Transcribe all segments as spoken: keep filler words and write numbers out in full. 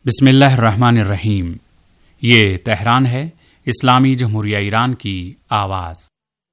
बिस्मिल्लाहिर्रहमानिर्रहीम। ये तेहरान है, इस्लामी जमहूरिया ईरान की आवाज़।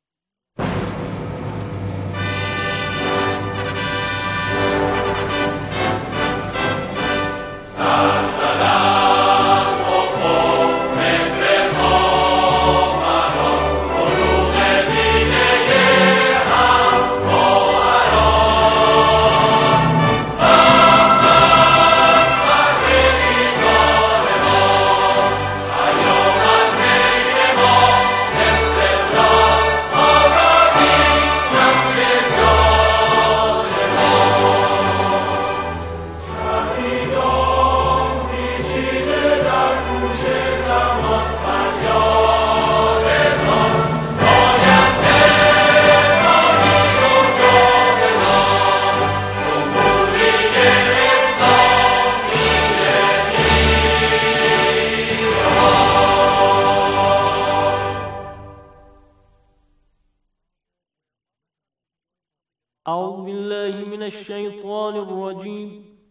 أعوذ بالله من الشيطان الرجيم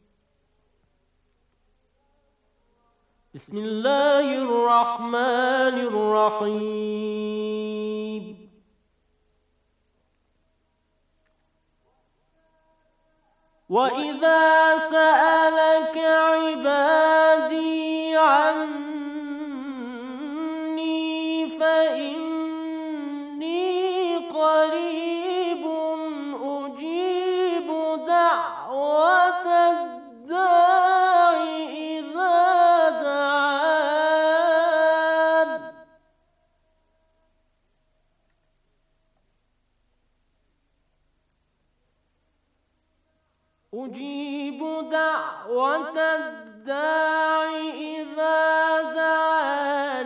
بسم الله الرحمن الرحيم وإذا سألك عبادي عني فإني قريب دعوة الداع إذا دعان أجيب دعوة الداع إذا دعان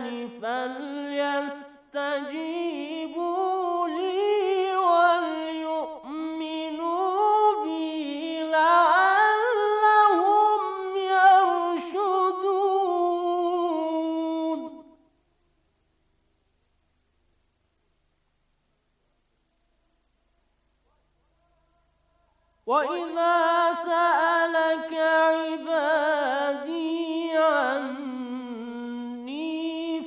فليستجيبوا لي وليؤمنوا بي لعلهم يرشدون وإذا سألك عبادي عني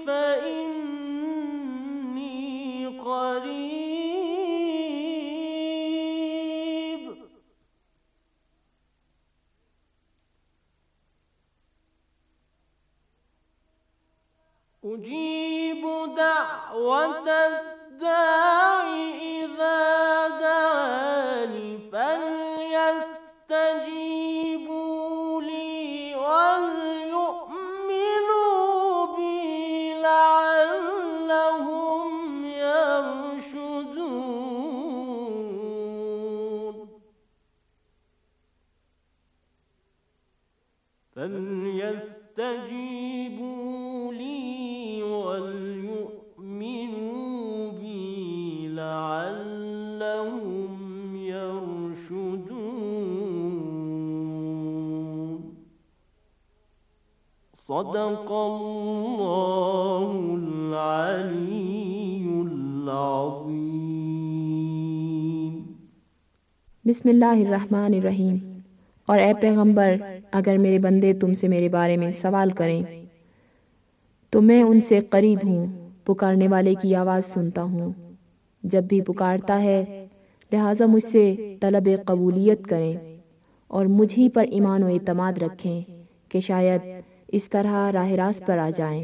فإني قريب أجيب دعوة الداع إذا دعان فليستجيبوا لي وليؤمنوا بي لعلهم يرشدون فليستجيبوا لي وليؤمنوا بي لعلهم يرشدون صدق الله العلي العظيم। बिस्मिल्लाहिर्रहमानिर्रहीम। और ए पैगंबर, अगर मेरे बंदे तुमसे मेरे बारे में सवाल करें तो मैं उनसे करीब हूँ, पुकारने वाले की आवाज़ सुनता हूँ जब भी पुकारता है। लिहाजा मुझसे तलब कबूलियत करें और मुझ ही पर ईमान व एतमाद रखें कि शायद इस तरह राह रास्त पर आ जाएं।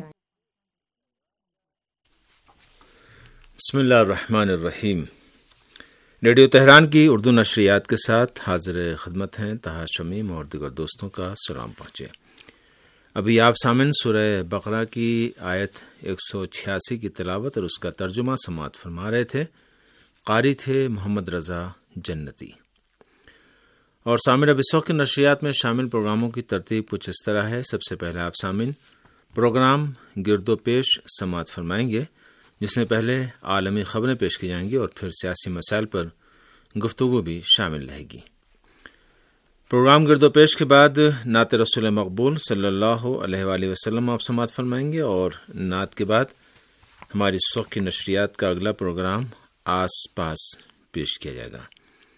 बिस्मिल्लाहिर्रहमानिर्रहीम। रेडियो तेहरान की उर्दू नशरियात के साथ हाजिर खिदमत हैं तहा शमीम और दीगर दोस्तों का सलाम पहुँचे। अभी आप सामिन सूरह बकरा की आयत एक सौ छियासी की तिलावत और उसका तर्जुमा समाअत फरमा रहे थे। कारी थे मोहम्मद रज़ा जन्नती। और सामिन अब इस वक्त की नशरियात में शामिल प्रोग्रामों की तरतीब कुछ इस तरह है। सबसे पहले आप सामिन प्रोग्राम गिरदो पेश समाअत फरमाएंगे, जिसमें पहले आलमी खबरें पेश की जाएंगी और फिर सियासी मसाइल पर गुफ्तगू भी शामिल रहेगी। प्रोग्राम गिरदो पेश के बाद नात रसूल मकबूल सल्लल्लाहु अलैहि वसल्लम आप समाअत फरमाएंगे और नात के बाद हमारी सुख की नशरियात का अगला प्रोग्राम आस पास पेश किया जाएगा।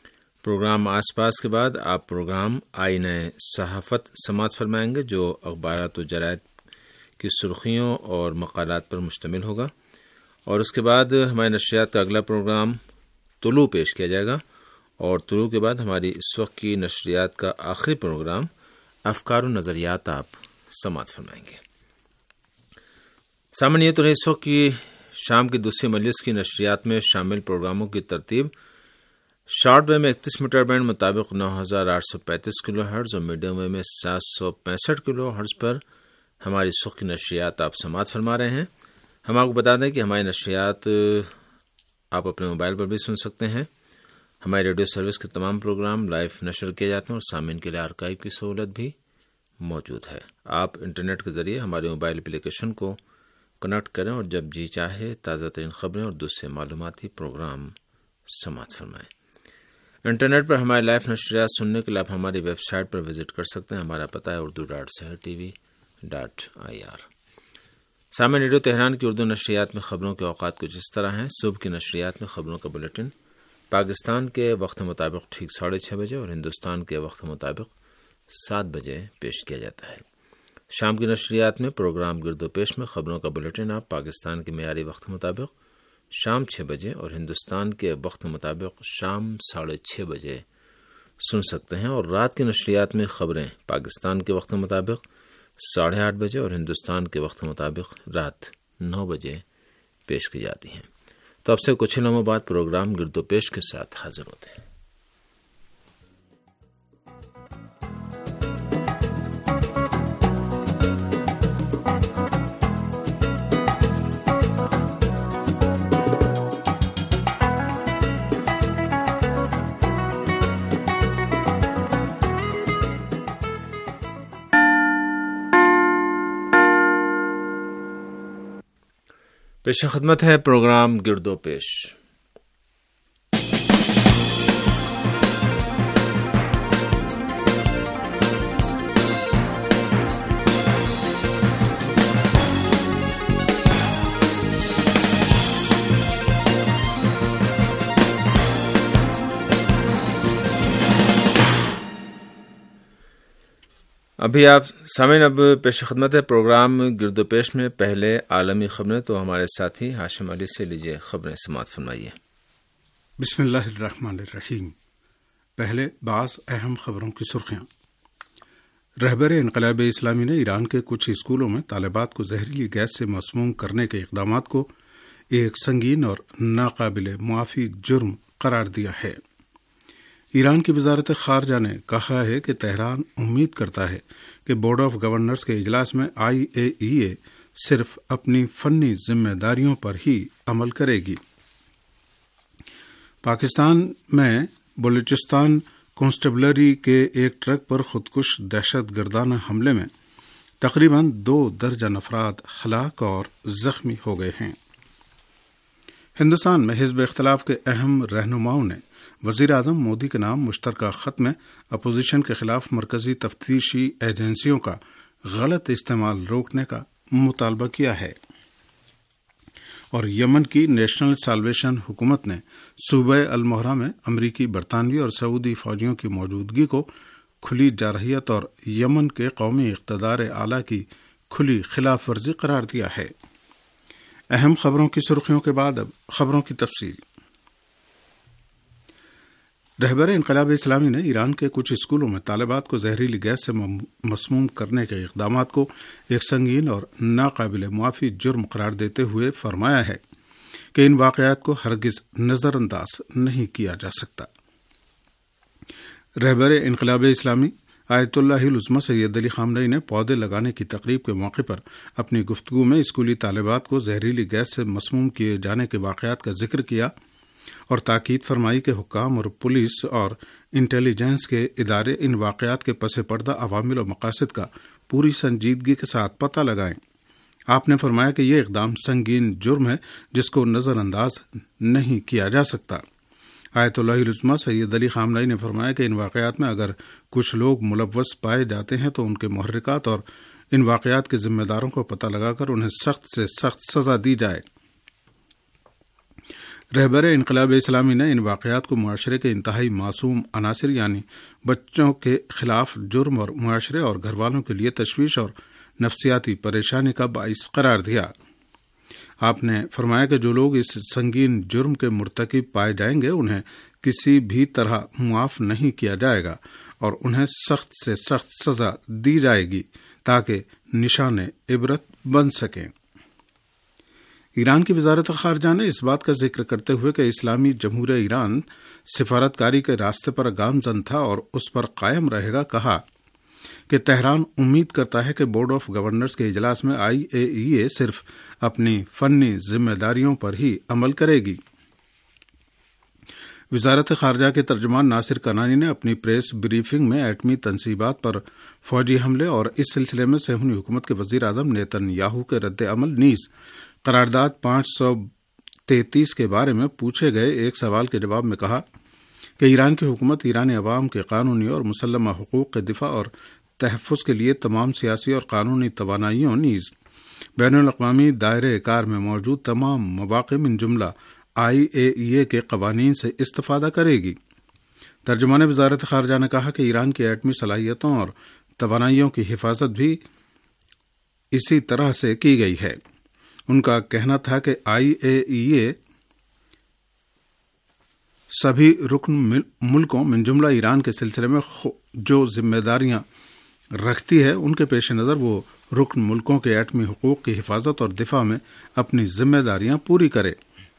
پروگرام آس پاس کے بعد آپ پروگرام آئین صحافت سماعت فرمائیں گے، جو اخبارات و جرائد کی سرخیوں اور مقالات پر مشتمل ہوگا، اور اس کے بعد ہمارے نشریات کا اگلا پروگرام طلوع پیش کیا جائے گا، اور طلوع کے بعد ہماری اس وقت کی نشریات کا آخری پروگرام افکار و نظریات آپ سماعت فرمائیں گے۔ سامعین، یہ تو نہیں اس وقت کی شام کی دوسری مجلس کی نشریات میں شامل پروگراموں کی ترتیب۔ شارٹ ویو میں اکتیس میٹر بینڈ مطابق نو ہزار آٹھ سو پینتیس کلو ہرٹز اور میڈیم ویو میں سات سو پینسٹھ کلو ہرٹز پر ہماری اس وقت کی نشریات آپ سماعت فرما رہے ہیں۔ ہم آپ کو بتا دیں کہ ہماری نشریات آپ اپنے موبائل پر بھی سن سکتے ہیں۔ ہماری ریڈیو سروس کے تمام پروگرام لائیو نشر کیے جاتے ہیں اور سامعین کے لیے آرکائیو کی سہولت بھی موجود ہے۔ آپ انٹرنیٹ کے ذریعے ہمارے موبائل اپلیکیشن کو کنیکٹ کریں اور جب جی چاہے تازہ ترین خبریں اور دوسرے معلوماتی پروگرام سماعت فرمائیں۔ انٹرنیٹ پر ہمارے لائیو نشریات سننے کے لیے آپ ہماری ویب سائٹ پر وزٹ کر سکتے ہیں۔ ہمارا پتہ ہے Urdu dot Sahar T V dot I R. سامعین، ریڈیو تہران کی اردو نشریات میں خبروں کے اوقات کچھ اس طرح ہیں۔ صبح کی نشریات میں خبروں کا بلیٹن پاکستان کے وقت مطابق ٹھیک ساڑھے چھ بجے اور ہندوستان کے وقت مطابق سات بجے پیش کیا جاتا ہے۔ شام کی نشریات میں پروگرام گرد و پیش میں خبروں کا بلیٹن آپ پاکستان کے معیاری وقت مطابق شام چھ بجے اور ہندوستان کے وقت مطابق شام ساڑھے چھ بجے سن سکتے ہیں، اور رات کی نشریات میں خبریں پاکستان کے وقت مطابق ساڑھے آٹھ بجے اور ہندوستان کے وقت مطابق رات نو بجے پیش کی جاتی ہیں۔ تو اب سے کچھ لمحوں بعد پروگرام گرد و پیش کے ساتھ حاضر ہوتے ہیں۔ پیش خدمت ہے پروگرام گرد و پیش۔ ابھی آپ سامعین اب پیش خدمت ہے پروگرام گرد و پیش میں پہلے عالمی خبریں، تو ہمارے ساتھی ہاشم علی سے لیجیے خبریں سماعت فرمائیے۔ بسم اللہ الرحمن الرحیم۔ پہلے بعض اہم خبروں کی سرخیاں۔ رہبر انقلاب اسلامی نے ایران کے کچھ اسکولوں میں طالبات کو زہریلی گیس سے مسموم کرنے کے اقدامات کو ایک سنگین اور ناقابل معافی جرم قرار دیا ہے۔ ایران کی وزارت خارجہ نے کہا ہے کہ تہران امید کرتا ہے کہ بورڈ آف گورنرز کے اجلاس میں آئی اے ای اے صرف اپنی فنی ذمہ داریوں پر ہی عمل کرے گی۔ پاکستان میں بلوچستان کانسٹیبلری کے ایک ٹرک پر خودکش دہشت گردانہ حملے میں تقریباً دو درجن افراد ہلاک اور زخمی ہو گئے ہیں۔ ہندوستان میں حزب اختلاف کے اہم رہنماؤں نے وزیر اعظم مودی کے نام مشترکہ خط میں اپوزیشن کے خلاف مرکزی تفتیشی ایجنسیوں کا غلط استعمال روکنے کا مطالبہ کیا ہے، اور یمن کی نیشنل سالویشن حکومت نے صوبہ المہرہ میں امریکی، برطانوی اور سعودی فوجیوں کی موجودگی کو کھلی جارحیت اور یمن کے قومی اقتدار اعلیٰ کی کھلی خلاف ورزی قرار دیا ہے۔ اہم خبروں کی سرخیوں کے بعد اب خبروں کی تفصیل۔ رہبر انقلاب اسلامی نے ایران کے کچھ اسکولوں میں طالبات کو زہریلی گیس سے مسموم کرنے کے اقدامات کو ایک سنگین اور ناقابل معافی جرم قرار دیتے ہوئے فرمایا ہے کہ ان واقعات کو ہرگز نظر انداز نہیں کیا جا سکتا۔ رہبر انقلاب اسلامی آیت اللہ العظمہ سید علی خامنئی نے پودے لگانے کی تقریب کے موقع پر اپنی گفتگو میں اسکولی طالبات کو زہریلی گیس سے مسموم کیے جانے کے واقعات کا ذکر کیا اور تاکید فرمائی کہ حکام اور پولیس اور انٹیلیجنس کے ادارے ان واقعات کے پس پردہ عوامل و مقاصد کا پوری سنجیدگی کے ساتھ پتہ لگائیں۔ آپ نے فرمایا کہ یہ اقدام سنگین جرم ہے جس کو نظر انداز نہیں کیا جا سکتا۔ آیت اللہ العظمہ سید علی خامنئی نے فرمایا کہ ان واقعات میں اگر کچھ لوگ ملوث پائے جاتے ہیں تو ان کے محرکات اور ان واقعات کے ذمہ داروں کو پتہ لگا کر انہیں سخت سے سخت سزا دی جائے۔ رہبر انقلاب اسلامی نے ان واقعات کو معاشرے کے انتہائی معصوم عناصر یعنی بچوں کے خلاف جرم اور معاشرے اور گھر والوں کے لیے تشویش اور نفسیاتی پریشانی کا باعث قرار دیا۔ آپ نے فرمایا کہ جو لوگ اس سنگین جرم کے مرتکب پائے جائیں گے انہیں کسی بھی طرح معاف نہیں کیا جائے گا اور انہیں سخت سے سخت سزا دی جائے گی تاکہ نشان عبرت بن سکیں۔ ایران کی وزارت خارجہ نے اس بات کا ذکر کرتے ہوئے کہ اسلامی جمہوریہ ایران سفارتکاری کے راستے پر گامزن تھا اور اس پر قائم رہے گا، کہا کہ تہران امید کرتا ہے کہ بورڈ آف گورنرز کے اجلاس میں آئی اے ای اے صرف اپنی فنی ذمہ داریوں پر ہی عمل کرے گی۔ وزارت خارجہ کے ترجمان ناصر کنانی نے اپنی پریس بریفنگ میں ایٹمی تنصیبات پر فوجی حملے اور اس سلسلے میں صہیونی حکومت کے وزیر اعظم نیتن یاہو کے رد عمل نیز قرارداد پانچ سو تینتیس کے بارے میں پوچھے گئے ایک سوال کے جواب میں کہا کہ ایران کی حکومت ایرانی عوام کے قانونی اور مسلمہ حقوق کے دفاع اور تحفظ کے لیے تمام سیاسی اور قانونی توانائیوں نیز بین الاقوامی دائرۂ کار میں موجود تمام مواقع من جملہ آئی اے ای اے کے قوانین سے استفادہ کرے گی۔ ترجمان وزارت خارجہ نے کہا کہ ایران کی ایٹمی صلاحیتوں اور توانائیوں کی حفاظت بھی اسی طرح سے کی گئی ہے۔ ان کا کہنا تھا کہ آئی اے ای اے سبھی رکن ملکوں من جملہ ایران کے سلسلے میں جو ذمہ داریاں رکھتی ہے ان کے پیش نظر وہ رکن ملکوں کے ایٹمی حقوق کی حفاظت اور دفاع میں اپنی ذمہ داریاں پوری کرے۔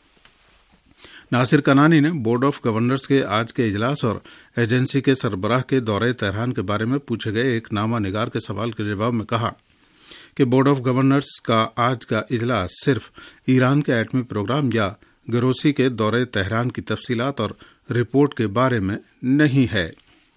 ناصر کنانی نے بورڈ آف گورنرز کے آج کے اجلاس اور ایجنسی کے سربراہ کے دورہ تہران کے بارے میں پوچھے گئے ایک نامہ نگار کے سوال کے جواب میں کہا کہ بورڈ آف گورنرز کا آج کا اجلاس صرف ایران کے ایٹمی پروگرام یا گروسی کے دورہ تہران کی تفصیلات اور رپورٹ کے بارے میں نہیں ہے۔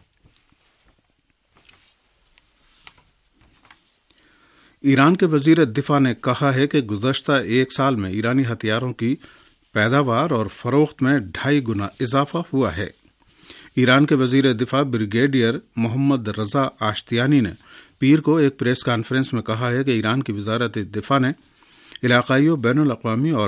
ایران کے وزیر دفاع نے کہا ہے کہ گزشتہ ایک سال میں ایرانی ہتھیاروں کی پیداوار اور فروخت میں ڈھائی گنا اضافہ ہوا ہے۔ ایران کے وزیر دفاع بریگیڈیئر محمد رضا آشتیانی نے پیر کو ایک پریس کانفرنس میں کہا ہے کہ ایران کی وزارت دفاع نے علاقائی و بین الاقوامی اور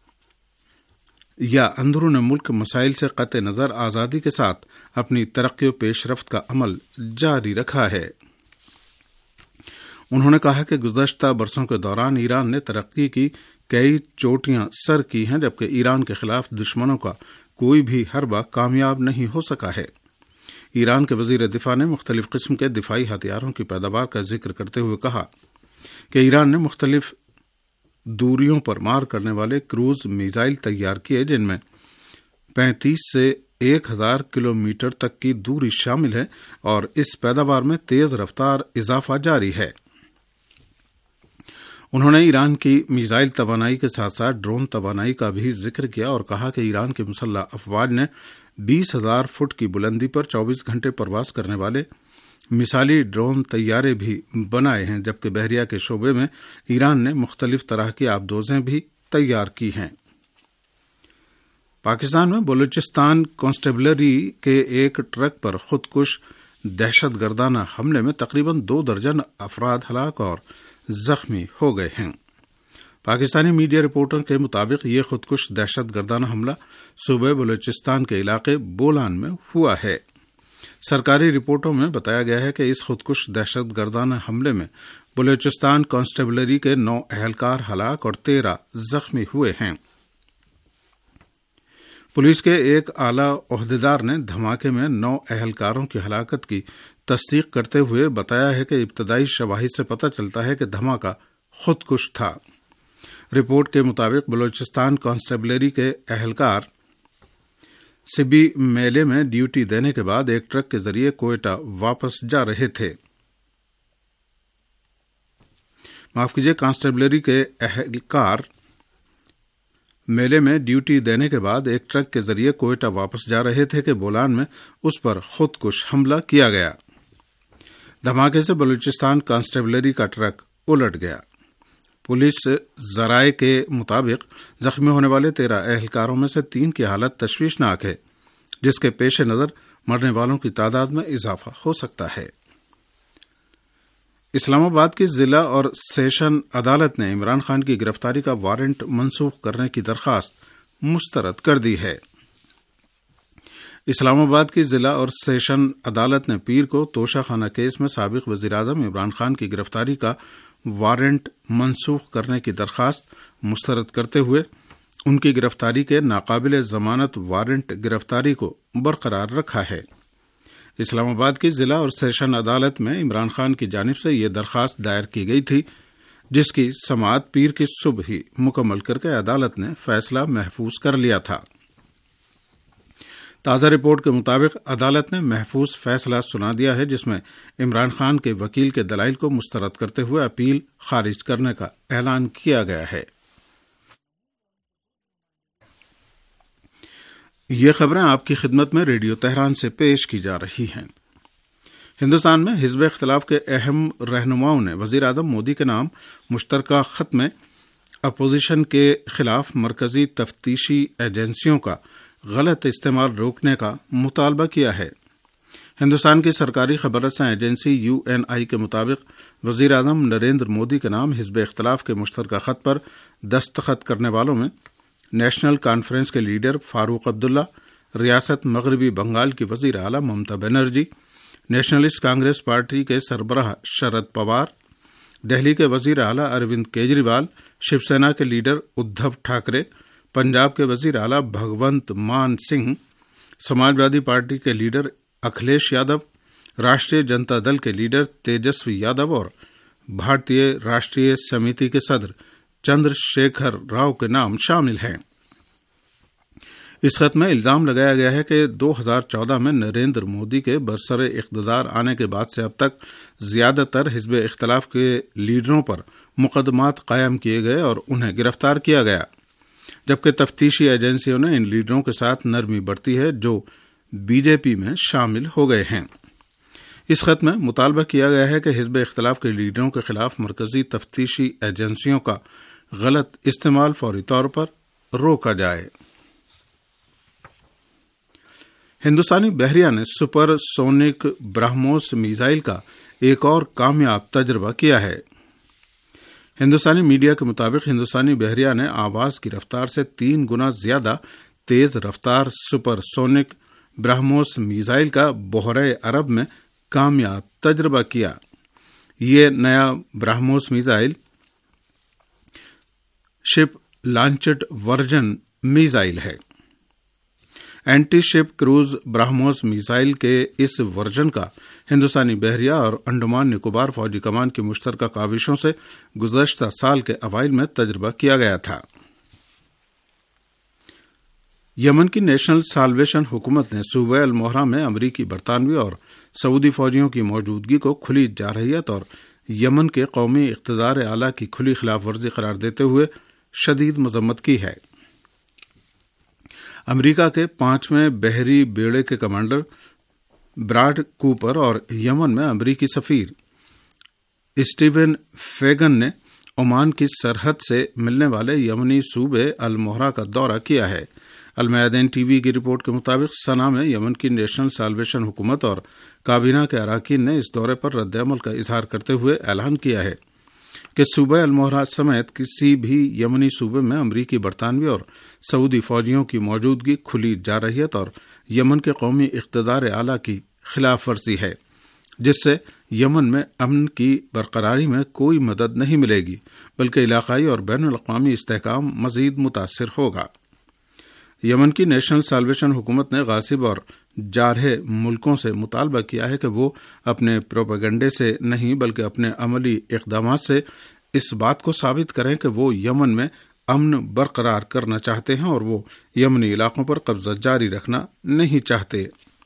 یا اندرون ملک مسائل سے قطع نظر آزادی کے ساتھ اپنی ترقی و پیش رفت کا عمل جاری رکھا ہے۔ انہوں نے کہا کہ گزشتہ برسوں کے دوران ایران نے ترقی کی کئی چوٹیاں سر کی ہیں جبکہ ایران کے خلاف دشمنوں کا کوئی بھی حربہ کامیاب نہیں ہو سکا ہے۔ ایران کے وزیر دفاع نے مختلف قسم کے دفاعی ہتھیاروں کی پیداوار کا ذکر کرتے ہوئے کہا کہ ایران نے مختلف دوریوں پر مار کرنے والے کروز میزائل تیار کیے جن میں پینتیس سے ایک ہزار کلو میٹر تک کی دوری شامل ہے اور اس پیداوار میں تیز رفتار اضافہ جاری ہے۔ انہوں نے ایران کی میزائل توانائی کے ساتھ ساتھ ڈرون توانائی کا بھی ذکر کیا اور کہا کہ ایران کی مسلح افواج نے بیس ہزار فٹ کی بلندی پر چوبیس گھنٹے پرواز کرنے والے مثالی ڈرون طیارے بھی بنائے ہیں جبکہ بحریہ کے شعبے میں ایران نے مختلف طرح کی آبدوزیں بھی تیار کی ہیں۔ پاکستان میں بلوچستان کانسٹیبلری کے ایک ٹرک پر خودکش دہشت گردانہ حملے میں تقریباً دو درجن افراد ہلاک اور زخمی ہو گئے ہیں۔ پاکستانی میڈیا رپورٹوں کے مطابق یہ خودکش دہشت گردانہ حملہ صوبہ بلوچستان کے علاقے بولان میں ہوا ہے۔ سرکاری رپورٹوں میں بتایا گیا ہے کہ اس خودکش دہشت گردانہ حملے میں بلوچستان کانسٹیبلری کے نو اہلکار ہلاک اور تیرہ زخمی ہوئے ہیں۔ پولیس کے ایک اعلیٰ عہدیدار نے دھماکے میں نو اہلکاروں کی ہلاکت کی تصدیق کرتے ہوئے بتایا ہے کہ ابتدائی شواہد سے پتہ چلتا ہے کہ دھماکہ خودکش تھا۔ رپورٹ کے مطابق بلوچستان کانسٹیبلری کے اہلکار سبی میلے میں ڈیوٹی دینے کے بعد ایک ٹرک کے ذریعے کوئٹہ واپس جا رہے تھے۔ معاف کیجیے کانسٹیبلری کے اہلکار میلے میں ڈیوٹی دینے کے بعد ایک ٹرک کے ذریعے کوئٹہ واپس جا رہے تھے کہ بولان میں اس پر خودکش حملہ کیا گیا۔ دھماکے سے بلوچستان کانسٹیبلری کا ٹرک الٹ گیا۔ پولیس ذرائع کے مطابق زخمی ہونے والے تیرہ اہلکاروں میں سے تین کی حالت تشویشناک ہے جس کے پیش نظر مرنے والوں کی تعداد میں اضافہ ہو سکتا ہے۔ اسلام آباد کی ضلع اور سیشن عدالت نے عمران خان کی گرفتاری کا وارنٹ منسوخ کرنے کی درخواست مسترد کر دی ہے۔ اسلام آباد کی ضلع اور سیشن عدالت نے پیر کو توشہ خانہ کیس میں سابق وزیر اعظم عمران خان کی گرفتاری کا وارنٹ منسوخ کرنے کی درخواست مسترد کرتے ہوئے ان کی گرفتاری کے ناقابل ضمانت وارنٹ گرفتاری کو برقرار رکھا ہے۔ اسلام آباد کی ضلع اور سیشن عدالت میں عمران خان کی جانب سے یہ درخواست دائر کی گئی تھی، جس کی سماعت پیر کی صبح ہی مکمل کر کے عدالت نے فیصلہ محفوظ کر لیا تھا۔ تازہ رپورٹ کے مطابق عدالت نے محفوظ فیصلہ سنا دیا ہے، جس میں عمران خان کے وکیل کے دلائل کو مسترد کرتے ہوئے اپیل خارج کرنے کا اعلان کیا گیا ہے۔ یہ خبریں آپ کی خدمت میں ریڈیو تہران سے پیش کی جا رہی ہیں۔ ہندوستان میں حزب اختلاف کے اہم رہنماؤں نے وزیر اعظم مودی کے نام مشترکہ خط میں اپوزیشن کے خلاف مرکزی تفتیشی ایجنسیوں کا غلط استعمال روکنے کا مطالبہ کیا ہے۔ ہندوستان کی سرکاری خبر رساں ایجنسی یو این آئی کے مطابق وزیر اعظم نریندر مودی کے نام حزب اختلاف کے مشترکہ خط پر دستخط کرنے والوں میں نیشنل کانفرنس کے لیڈر فاروق عبداللہ، ریاست مغربی بنگال کی وزیر اعلیٰ ممتا بنرجی، نیشنلسٹ کانگریس پارٹی کے سربراہ شرد پوار، دہلی کے وزیر اعلیٰ اروند کیجریوال، شیو سینا کے لیڈر ادھو ٹھاکرے، پنجاب کے وزیر اعلیٰ بھگونت مان سنگھ، سماجوادی پارٹی کے لیڈر اکھلیش یادو، راشٹریہ جنتا دل کے لیڈر تیجسوی یادو اور بھارتیہ راشٹریہ سمیتی کے صدر چندر شیکھر راؤ کے نام شامل ہیں۔ اس خط میں الزام لگایا گیا ہے کہ دو ہزار چودہ میں نریندر مودی کے برسر اقتدار آنے کے بعد سے اب تک زیادہ تر حزب اختلاف کے لیڈروں پر مقدمات قائم کیے گئے اور انہیں گرفتار کیا گیا، جبکہ تفتیشی ایجنسیوں نے ان لیڈروں کے ساتھ نرمی برتی ہے جو بی جے پی میں شامل ہو گئے ہیں۔ اس خط میں مطالبہ کیا گیا ہے کہ حزب اختلاف کے لیڈروں کے خلاف مرکزی تفتیشی ایجنسیوں کا غلط استعمال فوری طور پر روکا جائے۔ ہندوستانی بحریہ نے سپر سونک برہموس میزائل کا ایک اور کامیاب تجربہ کیا ہے۔ ہندوستانی میڈیا کے مطابق ہندوستانی بحریہ نے آواز کی رفتار سے تین گنا زیادہ تیز رفتار سپر سونک برہموس میزائل کا بحیرہ عرب میں کامیاب تجربہ کیا۔ یہ نیا BrahMos missile ship launched version missile ہے۔ Anti ship cruise BrahMos missile کے اس ورژن کا ہندوستانی بحریہ اور انڈمان نکوبار فوجی کمان کی مشترکہ کاوشوں سے گزشتہ سال کے اوائل میں تجربہ کیا گیا تھا۔ یمن کی نیشنل سالویشن حکومت نے صوبہ المہرہ میں امریکی، برطانوی اور سعودی فوجیوں کی موجودگی کو کھلی جارحیت اور یمن کے قومی اقتدار اعلیٰ کی کھلی خلاف ورزی قرار دیتے ہوئے شدید مذمت کی ہے۔ امریکہ کے پانچویں بحری بیڑے کے کمانڈر براڈ کوپر اور یمن میں امریکی سفیر اسٹیون فیگن نے عمان کی سرحد سے ملنے والے یمنی صوبے المہرہ کا دورہ کیا ہے۔ المیادین ٹی وی کی رپورٹ کے مطابق صنعا میں یمن کی نیشنل سالویشن حکومت اور کابینہ کے اراکین نے اس دورے پر رد عمل کا اظہار کرتے ہوئے اعلان کیا ہے کہ صوبہ المہرہ سمیت کسی بھی یمنی صوبے میں امریکی، برطانوی اور سعودی فوجیوں کی موجودگی کھلی جارحیت اور یمن کے قومی اقتدار اعلیٰ کی خلاف ورزی ہے، جس سے یمن میں امن کی برقراری میں کوئی مدد نہیں ملے گی بلکہ علاقائی اور بین الاقوامی استحکام مزید متاثر ہوگا۔ یمن کی نیشنل سالویشن حکومت نے غاصب اور جارح ملکوں سے مطالبہ کیا ہے کہ وہ اپنے پروپیگنڈے سے نہیں بلکہ اپنے عملی اقدامات سے اس بات کو ثابت کریں کہ وہ یمن میں امن برقرار کرنا چاہتے ہیں اور وہ یمنی علاقوں پر قبضہ جاری رکھنا نہیں چاہتے۔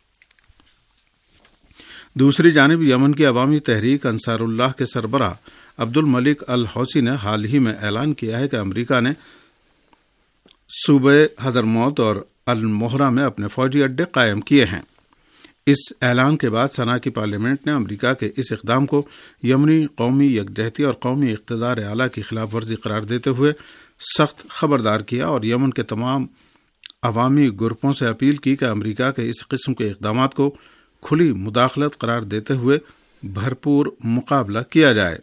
دوسری جانب یمن کی عوامی تحریک انصار اللہ کے سربراہ عبد الملک الحوثی نے حال ہی میں اعلان کیا ہے کہ امریکہ نے صوبہ حضرموت اور المہرہ میں اپنے فوجی اڈے قائم کیے ہیں۔ اس اعلان کے بعد صنعا کی پارلیمنٹ نے امریکہ کے اس اقدام کو یمنی قومی یکجہتی اور قومی اقتدار اعلیٰ کی خلاف ورزی قرار دیتے ہوئے سخت خبردار کیا اور یمن کے تمام عوامی گروپوں سے اپیل کی کہ امریکہ کے اس قسم کے اقدامات کو کھلی مداخلت قرار دیتے ہوئے بھرپور مقابلہ کیا جائے۔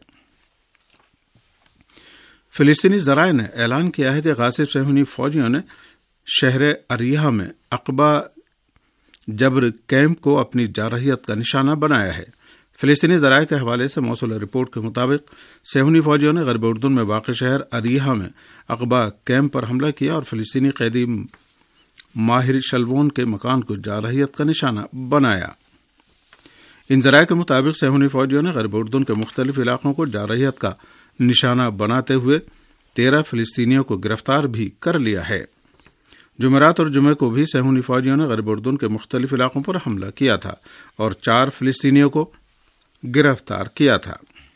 فلسطینی ذرائع نے اعلان کیا ہے کہ غاصب صہیونی فوجیوں نے شہر اریحا میں عقبہ جبر کیمپ کو اپنی جارحیت کا نشانہ بنایا ہے۔ فلسطینی ذرائع کے حوالے سے موصول رپورٹ کے مطابق صہیونی فوجیوں نے غرب اردن میں واقع شہر اریحا میں عقبہ کیمپ پر حملہ کیا اور فلسطینی قیدی ماہر شلوون کے مکان کو جارحیت کا نشانہ بنایا۔ ان ذرائع کے مطابق صہیونی فوجیوں نے غرب اردن کے مختلف علاقوں کو جارحیت کا نشانہ بناتے ہوئے تیرہ فلسطینیوں کو گرفتار بھی کر لیا ہے۔ جمعرات اور جمعے کو بھی صہیونی فوجیوں نے غرب اردن کے مختلف علاقوں پر حملہ کیا تھا اور چار فلسطینیوں کو گرفتار کیا تھا۔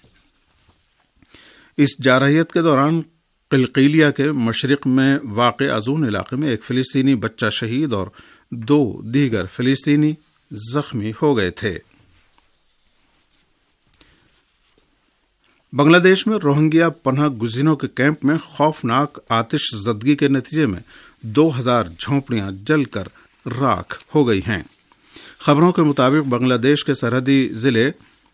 اس جارحیت کے دوران قلقیلیہ کے مشرق میں واقع ازون علاقے میں ایک فلسطینی بچہ شہید اور دو دیگر فلسطینی زخمی ہو گئے تھے۔ بنگلہ دیش میں روہنگیا پناہ گزینوں کے کیمپ میں خوفناک آتش زدگی کے نتیجے میں دو ہزار جھونپڑیاں جل کر راکھ ہو گئی ہیں۔ خبروں کے مطابق بنگلہ دیش کے سرحدی ضلع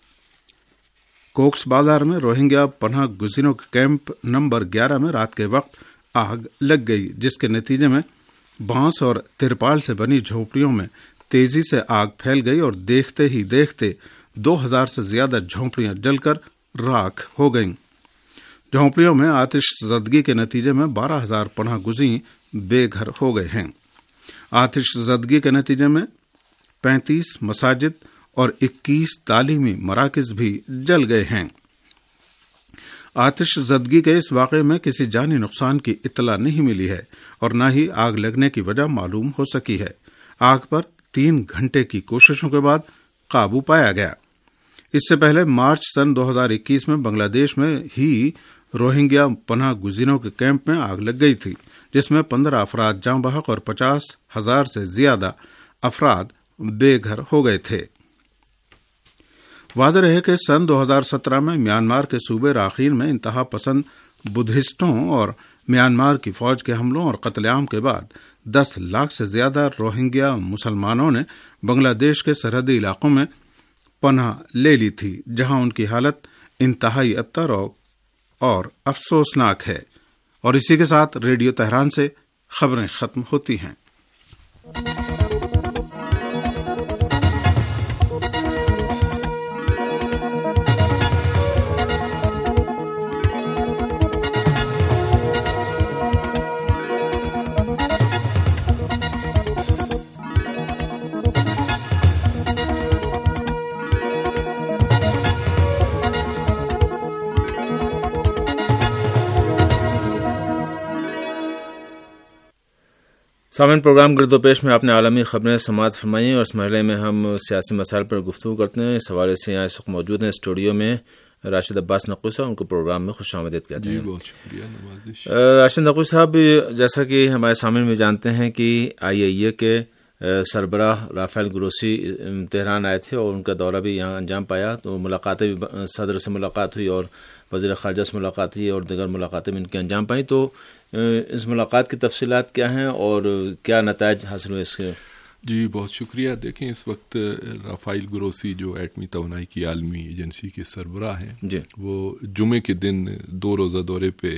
کوکس بازار میں روہنگیا پناہ گزینوں کے کیمپ نمبر گیارہ میں رات کے وقت آگ لگ گئی، جس کے نتیجے میں بانس اور ترپال سے بنی جھونپڑیوں میں تیزی سے آگ پھیل گئی اور دیکھتے ہی دیکھتے دو ہزار سے زیادہ جھونپڑیاں جل کر راکھ ہو گئیں۔ جھونپڑیوں میں آتش زدگی کے نتیجے میں بارہ ہزار پناہ گزین بے گھر ہو گئے ہیں۔ آتش زدگی کے نتیجے میں پینتیس مساجد اور اکیس تعلیمی مراکز بھی جل گئے ہیں۔ آتش زدگی کے اس واقعے میں کسی جانی نقصان کی اطلاع نہیں ملی ہے اور نہ ہی آگ لگنے کی وجہ معلوم ہو سکی ہے۔ آگ پر تین گھنٹے کی کوششوں کے بعد قابو پایا گیا۔ اس سے پہلے مارچ سن دو ہزار اکیس میں بنگلہ دیش میں ہی روہنگیا پناہ گزینوں کے کیمپ میں آگ لگ گئی تھی، جس میں پندرہ افراد جاں بحق اور پچاس ہزار سے زیادہ افراد بے گھر ہو گئے تھے۔ واضح رہے کہ سن دو ہزار سترہ میں میانمار کے صوبے راخین میں انتہا پسند بدھسٹوں اور میانمار کی فوج کے حملوں اور قتل عام کے بعد دس لاکھ سے زیادہ روہنگیا مسلمانوں نے بنگلہ دیش کے سرحدی علاقوں میں پناہ لے لی تھی، جہاں ان کی حالت انتہائی ابتر اور افسوسناک ہے۔ اور اسی کے ساتھ ریڈیو تہران سے خبریں ختم ہوتی ہیں۔ سامعین، پروگرام گرد و پیش میں آپ نے عالمی خبریں سماعت فرمائی ہیں اور اس مرحلے میں ہم سیاسی مسائل پر گفتگو کرتے ہیں۔ اس حوالے سے یہاں اس وقت موجود ہیں اسٹوڈیو میں راشد عباس نقوی صاحب، ان کو پروگرام میں خوش آمدید کہتے ہیں۔ جی بہت شکریہ نوازش۔ راشد نقوی صاحب، جیسا کہ ہمارے سامعین میں جانتے ہیں کہ آئی اے اے کے سربراہ رافیل گروسی تہران آئے تھے اور ان کا دورہ بھی یہاں انجام پایا، تو ملاقاتیں بھی صدر سے ملاقات ہوئی اور وزیر خارجہ سے ملاقات ہوئی اور دیگر ملاقاتیں بھی ان کے انجام پائیں، تو اس ملاقات کی تفصیلات کیا ہیں اور کیا نتائج حاصل ہوئے اس کے؟ جی بہت شکریہ۔ دیکھیں، اس وقت رافائل گروسی جو ایٹمی توانائی کی عالمی ایجنسی کے سربراہ ہیں، جی وہ جمعے کے دن دو روزہ دورے پہ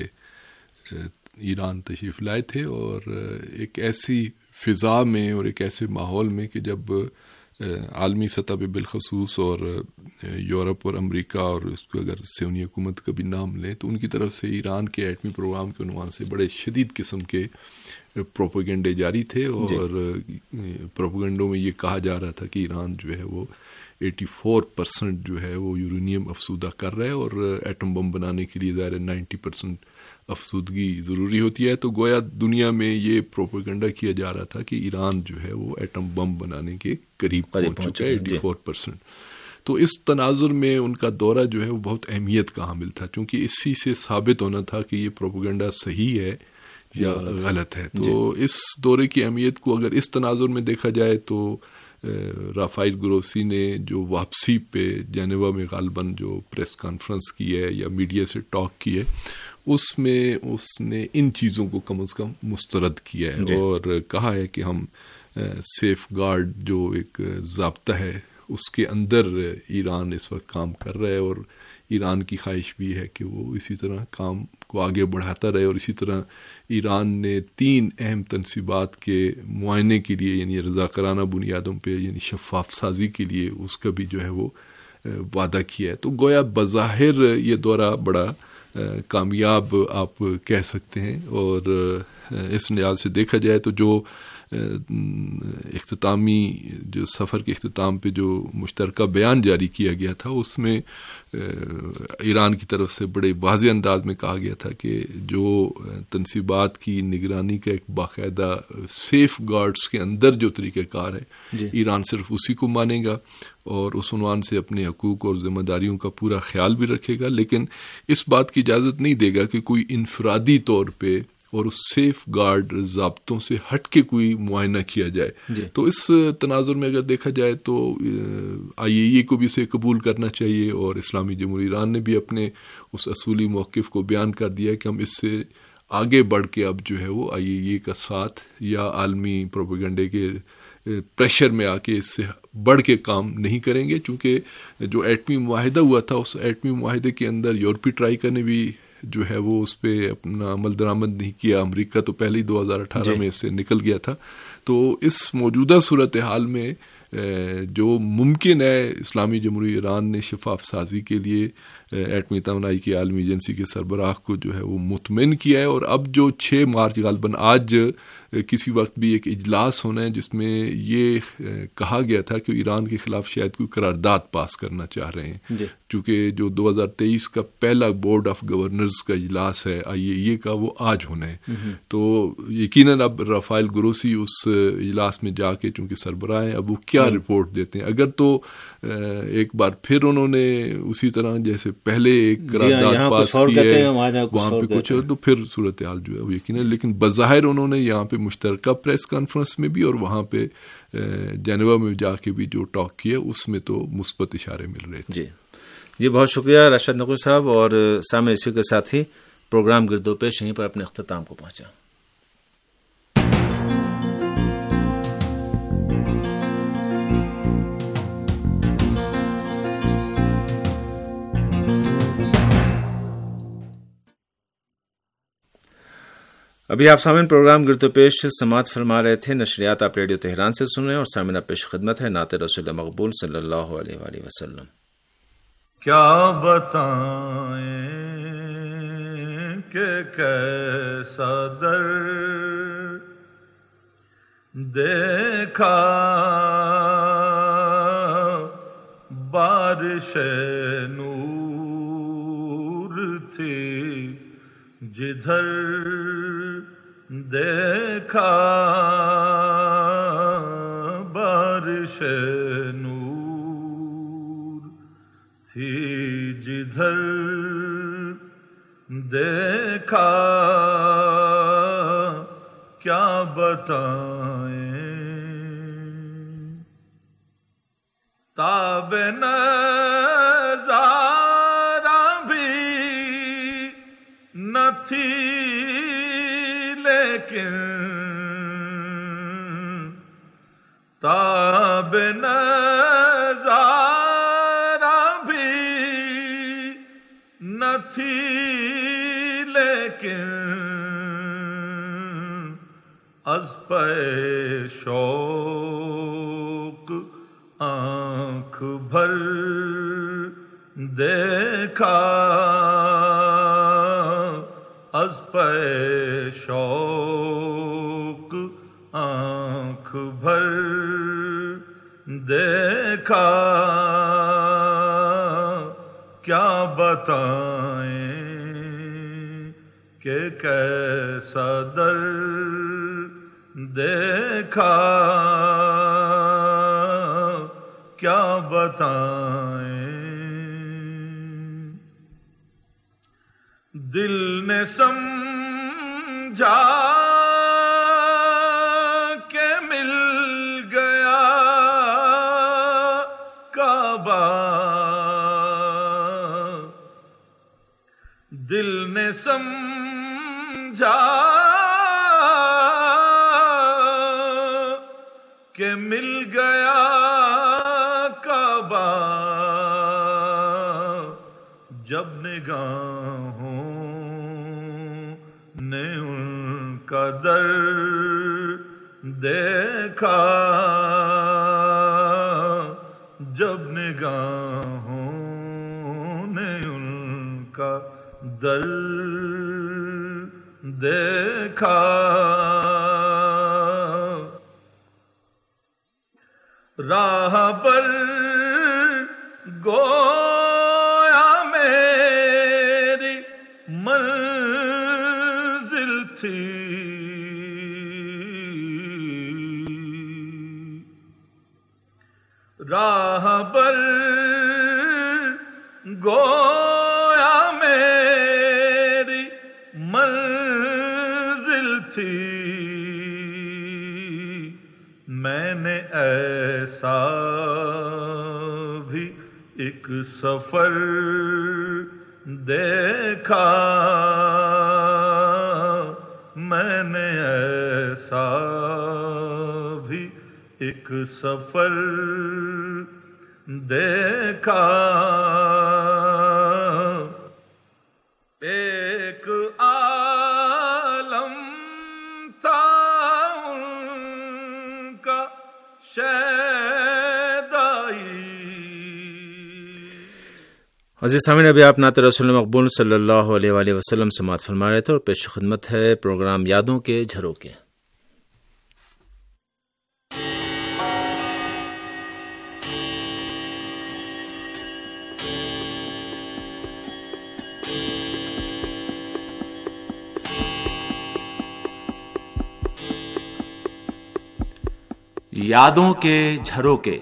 ایران تشریف لائے تھے، اور ایک ایسی فضا میں اور ایک ایسے ماحول میں کہ جب عالمی سطح پہ بالخصوص اور یورپ اور امریکہ اور اس کو اگر صہیونی حکومت کا بھی نام لیں تو ان کی طرف سے ایران کے ایٹمی پروگرام کے عنوان سے بڑے شدید قسم کے پروپیگنڈے جاری تھے، اور پروپیگنڈوں میں یہ کہا جا رہا تھا کہ ایران جو ہے وہ ایٹی فور پرسنٹ جو ہے وہ یورینیم افسودہ کر رہا ہے، اور ایٹم بم بنانے کے لیے ظاہر نائنٹی پرسنٹ افسودگی ضروری ہوتی ہے، تو گویا دنیا میں یہ پروپیگنڈا کیا جا رہا تھا کہ ایران جو ہے وہ ایٹم بم بنانے کے قریب پہنچ چکا ہے، ایٹی فور پرسنٹ۔ تو اس تناظر میں ان کا دورہ جو ہے وہ بہت اہمیت کا حامل تھا، چونکہ اسی سے ثابت ہونا تھا کہ یہ پروپیگنڈا صحیح ہے یا غلط ہے۔ تو اس دورے کی اہمیت کو اگر اس تناظر میں دیکھا جائے تو رافائل گروسی نے جو واپسی پہ جنیوا میں غالباً جو پریس کانفرنس کی ہے یا میڈیا سے ٹاک کی ہے، اس میں اس نے ان چیزوں کو کم از کم مسترد کیا ہے اور کہا ہے کہ ہم سیف گارڈ جو ایک ضابطہ ہے اس کے اندر ایران اس وقت کام کر رہا ہے، اور ایران کی خواہش بھی ہے کہ وہ اسی طرح کام کو آگے بڑھاتا رہے. اور اسی طرح ایران نے تین اہم تنصیبات کے معائنے کے لیے یعنی رضاکارانہ بنیادوں پہ یعنی شفاف سازی کے لیے اس کا بھی جو ہے وہ وعدہ کیا ہے. تو گویا بظاہر یہ دورہ بڑا کامیاب آپ کہہ سکتے ہیں. اور اس لحاظ سے دیکھا جائے تو جو اختتامی جو سفر کے اختتام پہ جو مشترکہ بیان جاری کیا گیا تھا اس میں ایران کی طرف سے بڑے واضح انداز میں کہا گیا تھا کہ جو تنصیبات کی نگرانی کا ایک باقاعدہ سیف گارڈز کے اندر جو طریقہ کار ہے جی. ایران صرف اسی کو مانے گا اور اس عنوان سے اپنے حقوق اور ذمہ داریوں کا پورا خیال بھی رکھے گا, لیکن اس بات کی اجازت نہیں دے گا کہ کوئی انفرادی طور پہ اور اس سیف گارڈ ضابطوں سے ہٹ کے کوئی معائنہ کیا جائے جی. تو اس تناظر میں اگر دیکھا جائے تو آئی اے ای کو بھی اسے قبول کرنا چاہیے اور اسلامی جمہوریہ ایران نے بھی اپنے اس اصولی موقف کو بیان کر دیا کہ ہم اس سے آگے بڑھ کے اب جو ہے وہ آئی اے ای کا ساتھ یا عالمی پروپیگنڈے کے پریشر میں آ کے اس سے بڑھ کے کام نہیں کریں گے, چونکہ جو ایٹمی معاہدہ ہوا تھا اس ایٹمی معاہدے کے اندر یورپی ٹرائیکا نے بھی جو ہے وہ اس پہ اپنا عمل درآمد نہیں کیا. امریکہ تو پہلے ہی دو ہزار اٹھارہ جی. میں اس سے نکل گیا تھا. تو اس موجودہ صورتحال میں جو ممکن ہے اسلامی جمہوریہ ایران نے شفاف سازی کے لیے ایٹمی توانائی کی عالمی ایجنسی کے سربراہ کو جو ہے وہ مطمئن کیا ہے. اور اب جو چھ مارچ غالباً آج کسی وقت بھی ایک اجلاس ہونا ہے جس میں یہ کہا گیا تھا کہ ایران کے خلاف شاید کوئی قرارداد پاس کرنا چاہ رہے ہیں جی. چونکہ جو دو ہزار تیئیس کا پہلا بورڈ آف گورنرز کا اجلاس ہے آئی اے ای کا وہ آج ہونا ہے. تو یقیناً اب رافائل گروسی اس اجلاس میں جا کے چونکہ سربراہ ہیں اب وہ کیا رپورٹ دیتے ہیں. اگر تو ایک بار پھر انہوں نے اسی طرح جیسے پہلے ایک قرارداد پاس کی ہے وہاں پہ کچھ تو پھر صورتحال جو ہے وہ یقیناً, لیکن بظاہر انہوں نے یہاں پہ مشترکہ پریس کانفرنس میں بھی اور وہاں پہ جنیوا میں جا کے بھی جو ٹاک کیا اس میں تو مثبت اشارے مل رہے تھے. جی جی بہت شکریہ راشد نقوی صاحب. اور سامع اسی کے ساتھ ہی پروگرام گردو پیش یہیں پر اپنے اختتام کو پہنچا. ابھی آپ سامعین پروگرام گرد و پیش سماعت فرما رہے تھے. نشریات آپ ریڈیو تہران سے سن رہے ہیں اور سامعین پیش خدمت ہے نعت رسول مقبول صلی اللہ علیہ وآلہ وسلم. کیا بتائیں کہ کیسا در دیکھا بارش نور تھی جدھر دیکھا بارش نور تھی جدھر دیکھا کیا بتائیں تاب نظارہ بھی نہ تھی لیکن تاب نظارہ بھی نہ تھی لیکن از پہ شوق آنکھ بھر دیکھا از پہ شوق آنکھ بھر دیکھا کیا بتائیں کہ کیسا در دیکھا کیا بتائیں دل نے سمجھا کہ مل گیا کعبہ دل نے سمجھا کہ مل گیا کعبہ جب نگاہوں کا در دیکھا جب نگاہوں نے ان کا در دیکھا راہ پر گویا میری منزل تھی راہ پر گویا میری منزل تھی میں نے ایسا بھی ایک سفر دیکھا میں نے ایسا بھی ایک سفر دیکھا ایک عالم تھا ان کا شیدائی. عزیز سامعین، ابھی آپ نعت رسول مقبول صلی اللہ علیہ وآلہ وسلم سماعت فرما رہے تھے اور پیش خدمت ہے پروگرام یادوں کے جھروکے. یادوں کے جھروکے.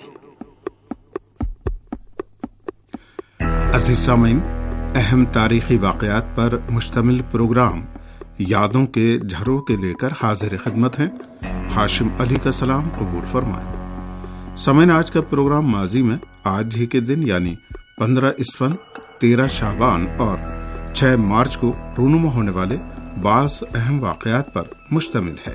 عزیز سامعین، اہم تاریخی واقعات پر مشتمل پروگرام یادوں کے جھروکے لے کر حاضر خدمت ہیں. ہاشم علی کا سلام قبول فرمائیں. سامعین، آج کا پروگرام ماضی میں آج ہی کے دن یعنی پندرہ اسفند، تیرہ شعبان اور چھ مارچ کو رونما ہونے والے بعض اہم واقعات پر مشتمل ہے.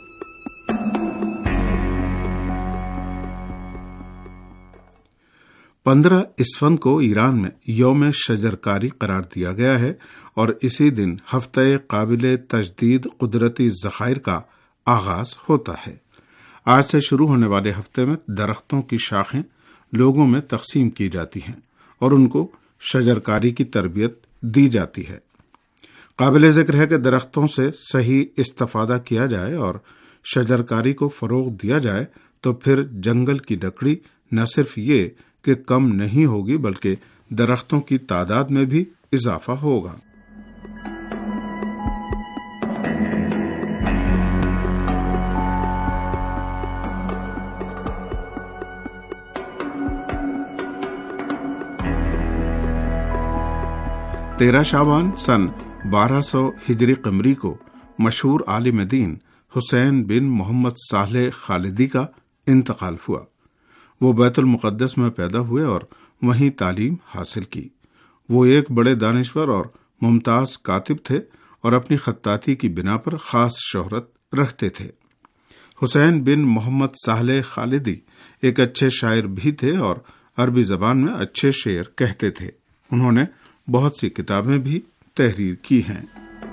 پندرہ اسفند کو ایران میں یوم شجرکاری قرار دیا گیا ہے اور اسی دن ہفتہ قابل تجدید قدرتی ذخائر کا آغاز ہوتا ہے. آج سے شروع ہونے والے ہفتے میں درختوں کی شاخیں لوگوں میں تقسیم کی جاتی ہیں اور ان کو شجرکاری کی تربیت دی جاتی ہے. قابل ذکر ہے کہ درختوں سے صحیح استفادہ کیا جائے اور شجرکاری کو فروغ دیا جائے تو پھر جنگل کی لکڑی نہ صرف یہ کہ کم نہیں ہوگی بلکہ درختوں کی تعداد میں بھی اضافہ ہوگا. تیرہ شعبان سن بارہ سو ہجری قمری کو مشہور عالم دین حسین بن محمد صالح خالدی کا انتقال ہوا. وہ بیت المقدس میں پیدا ہوئے اور وہیں تعلیم حاصل کی. وہ ایک بڑے دانشور اور ممتاز کاتب تھے اور اپنی خطاطی کی بنا پر خاص شہرت رکھتے تھے. حسین بن محمد صالح خالدی ایک اچھے شاعر بھی تھے اور عربی زبان میں اچھے شعر کہتے تھے. انہوں نے بہت سی کتابیں بھی تحریر کی ہیں.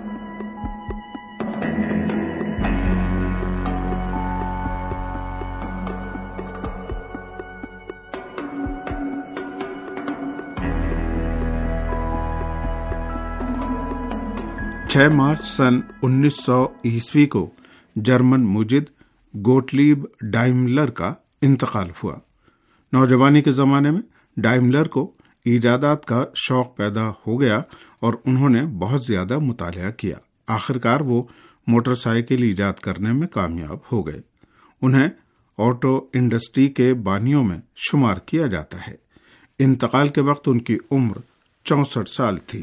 چھ مارچ سن انیس سو عیسوی کو جرمن مجد گوٹلیب ڈائملر کا انتقال ہوا. نوجوانی کے زمانے میں ڈائملر کو ایجادات کا شوق پیدا ہو گیا اور انہوں نے بہت زیادہ مطالعہ کیا. آخرکار وہ موٹر سائیکل ایجاد کرنے میں کامیاب ہو گئے. انہیں آٹو انڈسٹری کے بانیوں میں شمار کیا جاتا ہے. انتقال کے وقت ان کی عمر چونسٹھ سال تھی.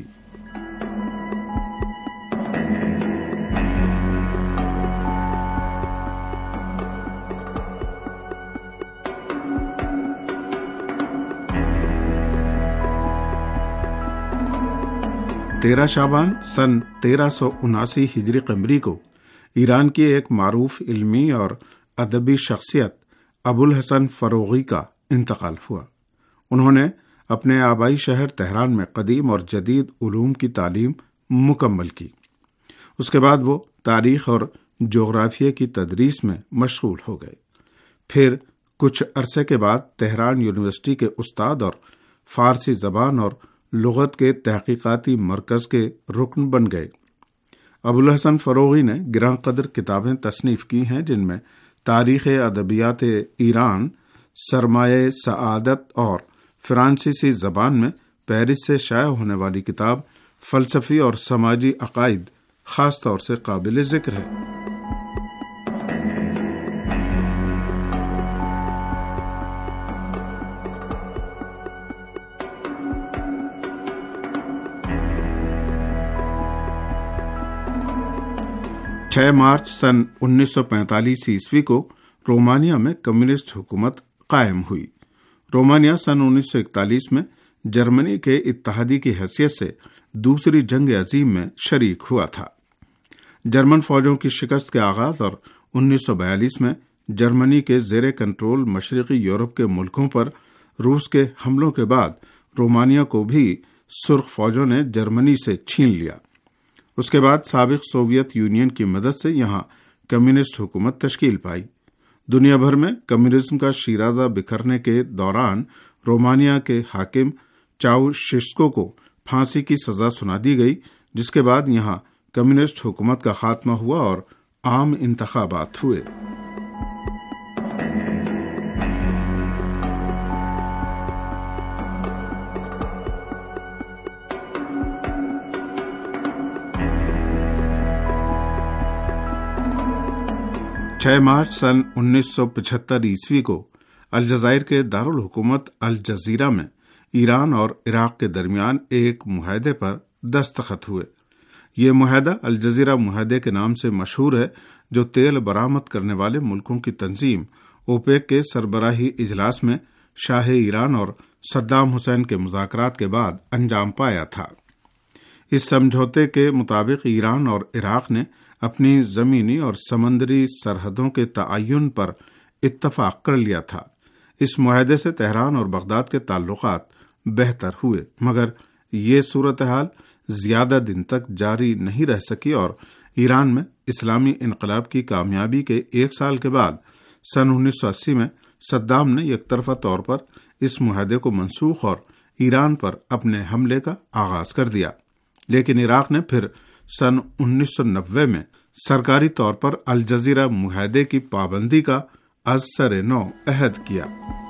تیرہ شعبان سن تیرہ سو اناسی ہجری قمری کو ایران کی ایک معروف علمی اور ادبی شخصیت ابوالحسن فروغی کا انتقال ہوا. انہوں نے اپنے آبائی شہر تہران میں قدیم اور جدید علوم کی تعلیم مکمل کی. اس کے بعد وہ تاریخ اور جغرافیہ کی تدریس میں مشغول ہو گئے۔ پھر کچھ عرصے کے بعد تہران یونیورسٹی کے استاد اور فارسی زبان اور لغت کے تحقیقاتی مرکز کے رکن بن گئے۔ ابوالحسن فروغی نے گراں قدر کتابیں تصنیف کی ہیں، جن میں تاریخ ادبیات ایران، سرمایہ سعادت اور فرانسیسی زبان میں پیرس سے شائع ہونے والی کتاب فلسفی اور سماجی عقائد خاص طور سے قابل ذکر ہے۔ چھ مارچ سن انیس سو پینتالیس عیسوی کو رومانیہ میں کمیونسٹ حکومت قائم ہوئی۔ رومانیہ سن انیس سو اکتالیس میں جرمنی کے اتحادی کی حیثیت سے دوسری جنگ عظیم میں شریک ہوا تھا۔ جرمن فوجوں کی شکست کے آغاز اور انیس سو بیالیس میں جرمنی کے زیر کنٹرول مشرقی یورپ کے ملکوں پر روس کے حملوں کے بعد رومانیہ کو بھی سرخ فوجوں نے جرمنی سے چھین لیا۔ اس کے بعد سابق سوویت یونین کی مدد سے یہاں کمیونسٹ حکومت تشکیل پائی۔ دنیا بھر میں کمیونزم کا شیرازہ بکھرنے کے دوران رومانیہ کے حاکم چاؤ شیسکو کو پھانسی کی سزا سنا دی گئی، جس کے بعد یہاں کمیونسٹ حکومت کا خاتمہ ہوا اور عام انتخابات ہوئے۔ چھ مارچ سن انیس سو پچہتر عیسوی کو الجزائر کے دارالحکومت الجزیرہ میں ایران اور عراق کے درمیان ایک معاہدے پر دستخط ہوئے۔ یہ معاہدہ الجزیرہ معاہدے کے نام سے مشہور ہے، جو تیل برآمد کرنے والے ملکوں کی تنظیم اوپیک کے سربراہی اجلاس میں شاہ ایران اور صدام حسین کے مذاکرات کے بعد انجام پایا تھا۔ اس سمجھوتے کے مطابق ایران اور عراق نے اپنی زمینی اور سمندری سرحدوں کے تعین پر اتفاق کر لیا تھا۔ اس معاہدے سے تہران اور بغداد کے تعلقات بہتر ہوئے، مگر یہ صورتحال زیادہ دن تک جاری نہیں رہ سکی اور ایران میں اسلامی انقلاب کی کامیابی کے ایک سال کے بعد سن انیس سو اسی میں صدام نے یک طرفہ طور پر اس معاہدے کو منسوخ اور ایران پر اپنے حملے کا آغاز کر دیا۔ لیکن عراق نے پھر سن انیس سو نوے میں سرکاری طور پر الجزیرہ معاہدے کی پابندی کا از سر نو عہد کیا۔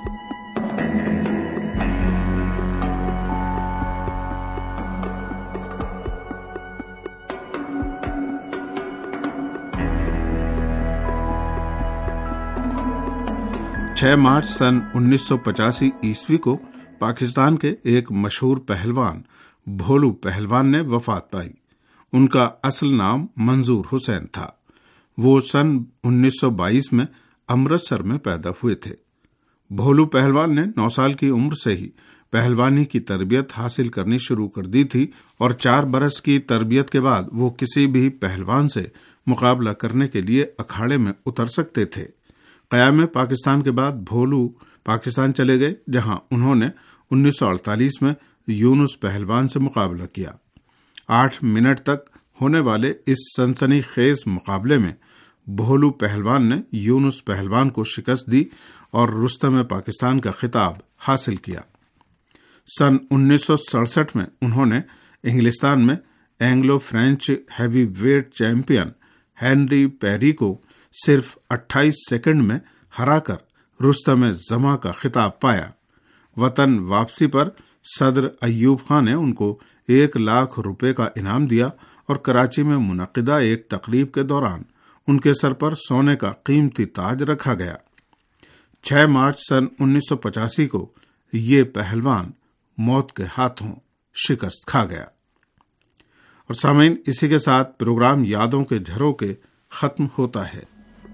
چھ مارچ سن انیس سو پچاسی عیسوی کو پاکستان کے ایک مشہور پہلوان بھولو پہلوان نے وفات پائی۔ ان کا اصل نام منظور حسین تھا۔ وہ سن انیس سو بائیس میں امرتسر میں پیدا ہوئے تھے۔ بھولو پہلوان نے نو سال کی عمر سے ہی پہلوانی کی تربیت حاصل کرنی شروع کر دی تھی اور چار برس کی تربیت کے بعد وہ کسی بھی پہلوان سے مقابلہ کرنے کے لیے اکھاڑے میں اتر سکتے تھے۔ قیام پاکستان کے بعد بھولو پاکستان چلے گئے، جہاں انہوں نے انیس سو اڑتالیس میں یونس پہلوان سے مقابلہ کیا۔ آٹھ منٹ تک ہونے والے اس سنسنی خیز مقابلے میں بھولو پہلوان نے یونس پہلوان کو شکست دی اور رستم پاکستان کا خطاب حاصل کیا۔ سن انیس سو سڑسٹھ میں انہوں نے انگلستان میں Anglo French heavyweight champion Henry Perry کو صرف اٹھائیس سیکنڈ میں ہرا کر رستم زماں کا خطاب پایا۔ وطن واپسی پر صدر ایوب خان نے ان کو ایک لاکھ روپے کا انعام دیا اور کراچی میں منعقدہ ایک تقریب کے دوران ان کے سر پر سونے کا قیمتی تاج رکھا گیا۔ چھ مارچ سن انیس سو پچاسی کو یہ پہلوان موت کے ہاتھوں شکست کھا گیا۔ اور سامعین، اسی کے ساتھ پروگرام یادوں کے جھروکے ختم ہوتا ہے۔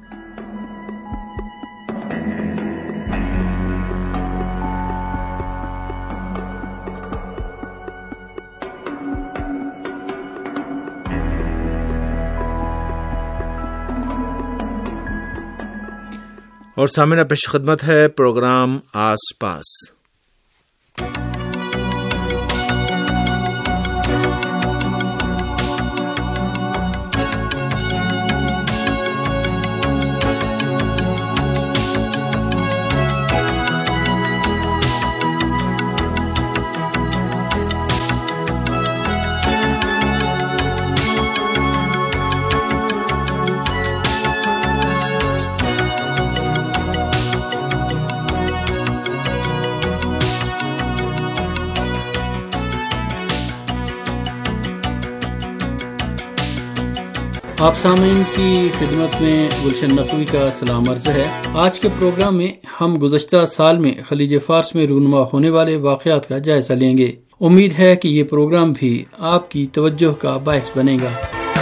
اور سامعین، پیش خدمت ہے پروگرام آس پاس۔ آپ سامعین کی خدمت میں گلشن نقوی کا سلام عرض ہے۔ آج کے پروگرام میں ہم گزشتہ سال میں خلیج فارس میں رونما ہونے والے واقعات کا جائزہ لیں گے۔ امید ہے کہ یہ پروگرام بھی آپ کی توجہ کا باعث بنے گا۔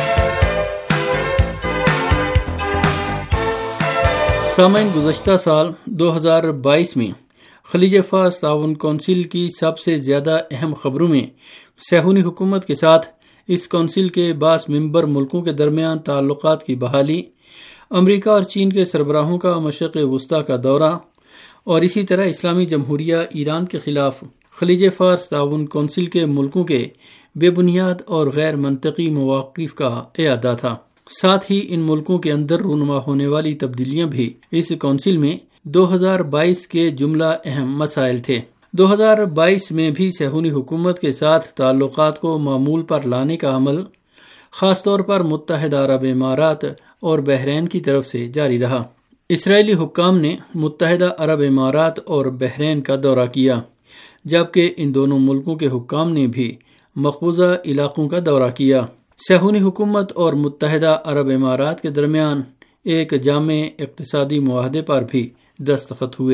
سامعین، گزشتہ سال دو ہزار بائیس میں خلیج فارس تعاون کونسل کی سب سے زیادہ اہم خبروں میں صہیونی حکومت کے ساتھ اس کونسل کے بعض ممبر ملکوں کے درمیان تعلقات کی بحالی، امریکہ اور چین کے سربراہوں کا مشرق وسطیٰ کا دورہ، اور اسی طرح اسلامی جمہوریہ ایران کے خلاف خلیج فارس تعاون کونسل کے ملکوں کے بے بنیاد اور غیر منطقی مواقف کا اعادہ تھا۔ ساتھ ہی ان ملکوں کے اندر رونما ہونے والی تبدیلیاں بھی اس کونسل میں دو ہزار بائیس کے جملہ اہم مسائل تھے۔ دو ہزار بائیس میں بھی صہیونی حکومت کے ساتھ تعلقات کو معمول پر لانے کا عمل خاص طور پر متحدہ عرب امارات اور بحرین کی طرف سے جاری رہا۔ اسرائیلی حکام نے متحدہ عرب امارات اور بحرین کا دورہ کیا، جبکہ ان دونوں ملکوں کے حکام نے بھی مقبوضہ علاقوں کا دورہ کیا۔ صہیونی حکومت اور متحدہ عرب امارات کے درمیان ایک جامع اقتصادی معاہدے پر بھی دستخط ہوئے۔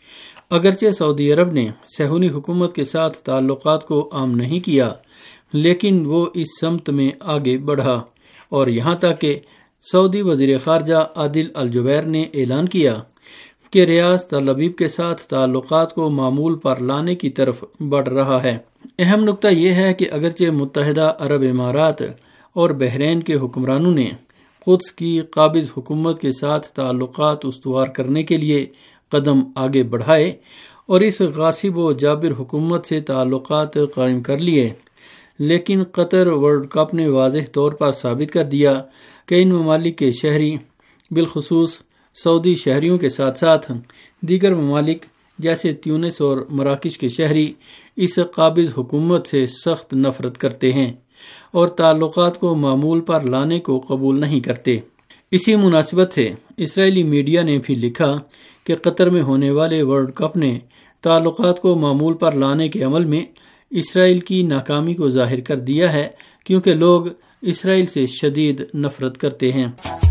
اگرچہ سعودی عرب نے صہیونی حکومت کے ساتھ تعلقات کو عام نہیں کیا، لیکن وہ اس سمت میں آگے بڑھا، اور یہاں تک کہ سعودی وزیر خارجہ عادل الجبیر نے اعلان کیا کہ ریاض تل ابیب کے ساتھ تعلقات کو معمول پر لانے کی طرف بڑھ رہا ہے۔ اہم نکتہ یہ ہے کہ اگرچہ متحدہ عرب امارات اور بحرین کے حکمرانوں نے قدس کی قابض حکومت کے ساتھ تعلقات استوار کرنے کے لیے قدم آگے بڑھائے اور اس غاصب و جابر حکومت سے تعلقات قائم کر لیے، لیکن قطر ورلڈ کپ نے واضح طور پر ثابت کر دیا کہ ان ممالک کے شہری، بالخصوص سعودی شہریوں کے ساتھ ساتھ دیگر ممالک جیسے تیونس اور مراکش کے شہری اس قابض حکومت سے سخت نفرت کرتے ہیں اور تعلقات کو معمول پر لانے کو قبول نہیں کرتے۔ اسی مناسبت سے اسرائیلی میڈیا نے بھی لکھا کہ قطر میں ہونے والے ورلڈ کپ نے تعلقات کو معمول پر لانے کے عمل میں اسرائیل کی ناکامی کو ظاہر کر دیا ہے، کیونکہ لوگ اسرائیل سے شدید نفرت کرتے ہیں۔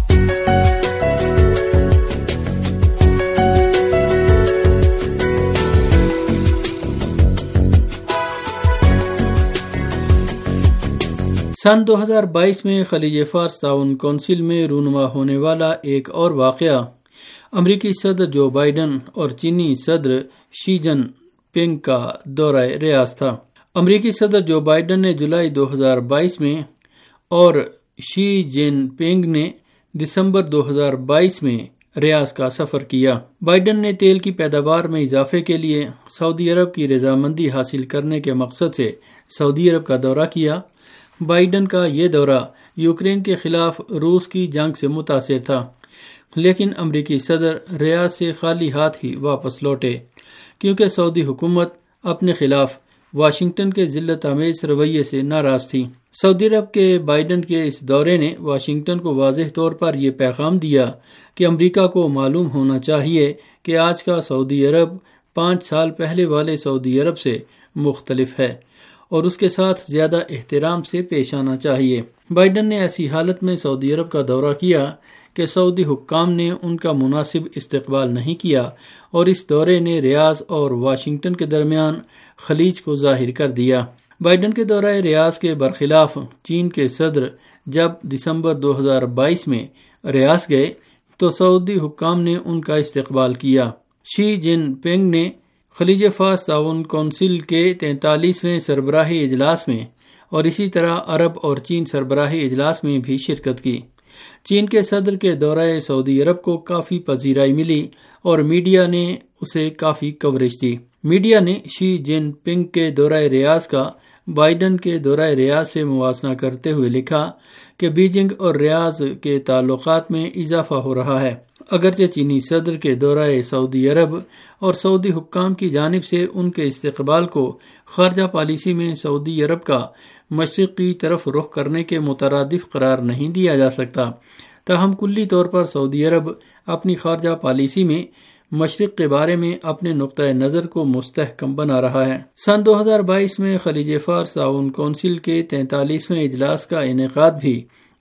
سن دو ہزار بائیس میں خلیج فارس تعاون کونسل میں رونما ہونے والا ایک اور واقعہ امریکی صدر جو بائیڈن اور چینی صدر شی جن پنگ کا دورہ ریاض تھا۔ امریکی صدر جو بائیڈن نے جولائی دو ہزار بائیس میں اور شی جن پنگ نے دسمبر دو ہزار بائیس میں ریاض کا سفر کیا۔ بائیڈن نے تیل کی پیداوار میں اضافے کے لیے سعودی عرب کی رضامندی حاصل کرنے کے مقصد سے سعودی عرب کا دورہ کیا۔ بائیڈن کا یہ دورہ یوکرین کے خلاف روس کی جنگ سے متاثر تھا، لیکن امریکی صدر ریاض سے خالی ہاتھ ہی واپس لوٹے، کیونکہ سعودی حکومت اپنے خلاف واشنگٹن کے ذلت آمیز رویے سے ناراض تھی۔ سعودی عرب کے بائیڈن کے اس دورے نے واشنگٹن کو واضح طور پر یہ پیغام دیا کہ امریکہ کو معلوم ہونا چاہیے کہ آج کا سعودی عرب پانچ سال پہلے والے سعودی عرب سے مختلف ہے اور اس کے ساتھ زیادہ احترام سے پیش آنا چاہیے۔ بائیڈن نے ایسی حالت میں سعودی عرب کا دورہ کیا کہ سعودی حکام نے ان کا مناسب استقبال نہیں کیا، اور اس دورے نے ریاض اور واشنگٹن کے درمیان خلیج کو ظاہر کر دیا۔ بائیڈن کے دورہ ریاض کے برخلاف چین کے صدر جب دسمبر دو ہزار بائیس میں ریاض گئے تو سعودی حکام نے ان کا استقبال کیا۔ شی جن پنگ نے خلیج فارس تعاون کونسل کے تینتالیسویں سربراہی اجلاس میں اور اسی طرح عرب اور چین سربراہی اجلاس میں بھی شرکت کی۔ چین کے صدر کے دورہ سعودی عرب کو کافی پذیرائی ملی اور میڈیا نے اسے کافی کوریج دی۔ میڈیا نے شی جن پنگ کے دورہ ریاض کا بائیڈن کے دورہ ریاض سے موازنہ کرتے ہوئے لکھا کہ بیجنگ اور ریاض کے تعلقات میں اضافہ ہو رہا ہے۔ اگرچہ چینی صدر کے دورہ سعودی عرب اور سعودی حکام کی جانب سے ان کے استقبال کو خارجہ پالیسی میں سعودی عرب کا مشرق کی طرف رخ کرنے کے مترادف قرار نہیں دیا جا سکتا، تاہم کلی طور پر سعودی عرب اپنی خارجہ پالیسی میں مشرق کے بارے میں اپنے نقطۂ نظر کو مستحکم بنا رہا ہے۔ سن دو ہزار بائیس میں خلیج فارس تعاون کونسل کے تینتالیسویں اجلاس کا انعقاد بھی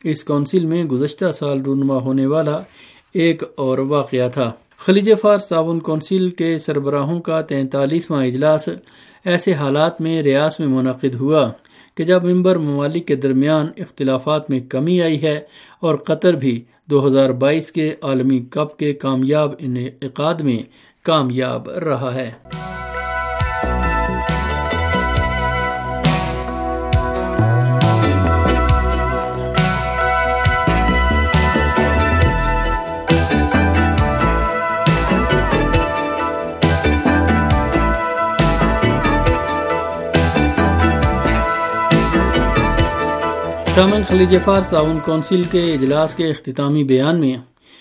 اس کونسل میں گزشتہ سال رونما ہونے والا ایک اور واقعہ تھا۔ خلیج فارس تعاون کونسل کے سربراہوں کا تینتالیسواں اجلاس ایسے حالات میں ریاض میں منعقد ہوا کہ جب ممبر ممالک کے درمیان اختلافات میں کمی آئی ہے اور قطر بھی دو ہزار بائیس کے عالمی کپ کے کامیاب انعقاد میں کامیاب رہا ہے۔ سامعین، خلیج فارس تعاون کونسل کے اجلاس کے اختتامی بیان میں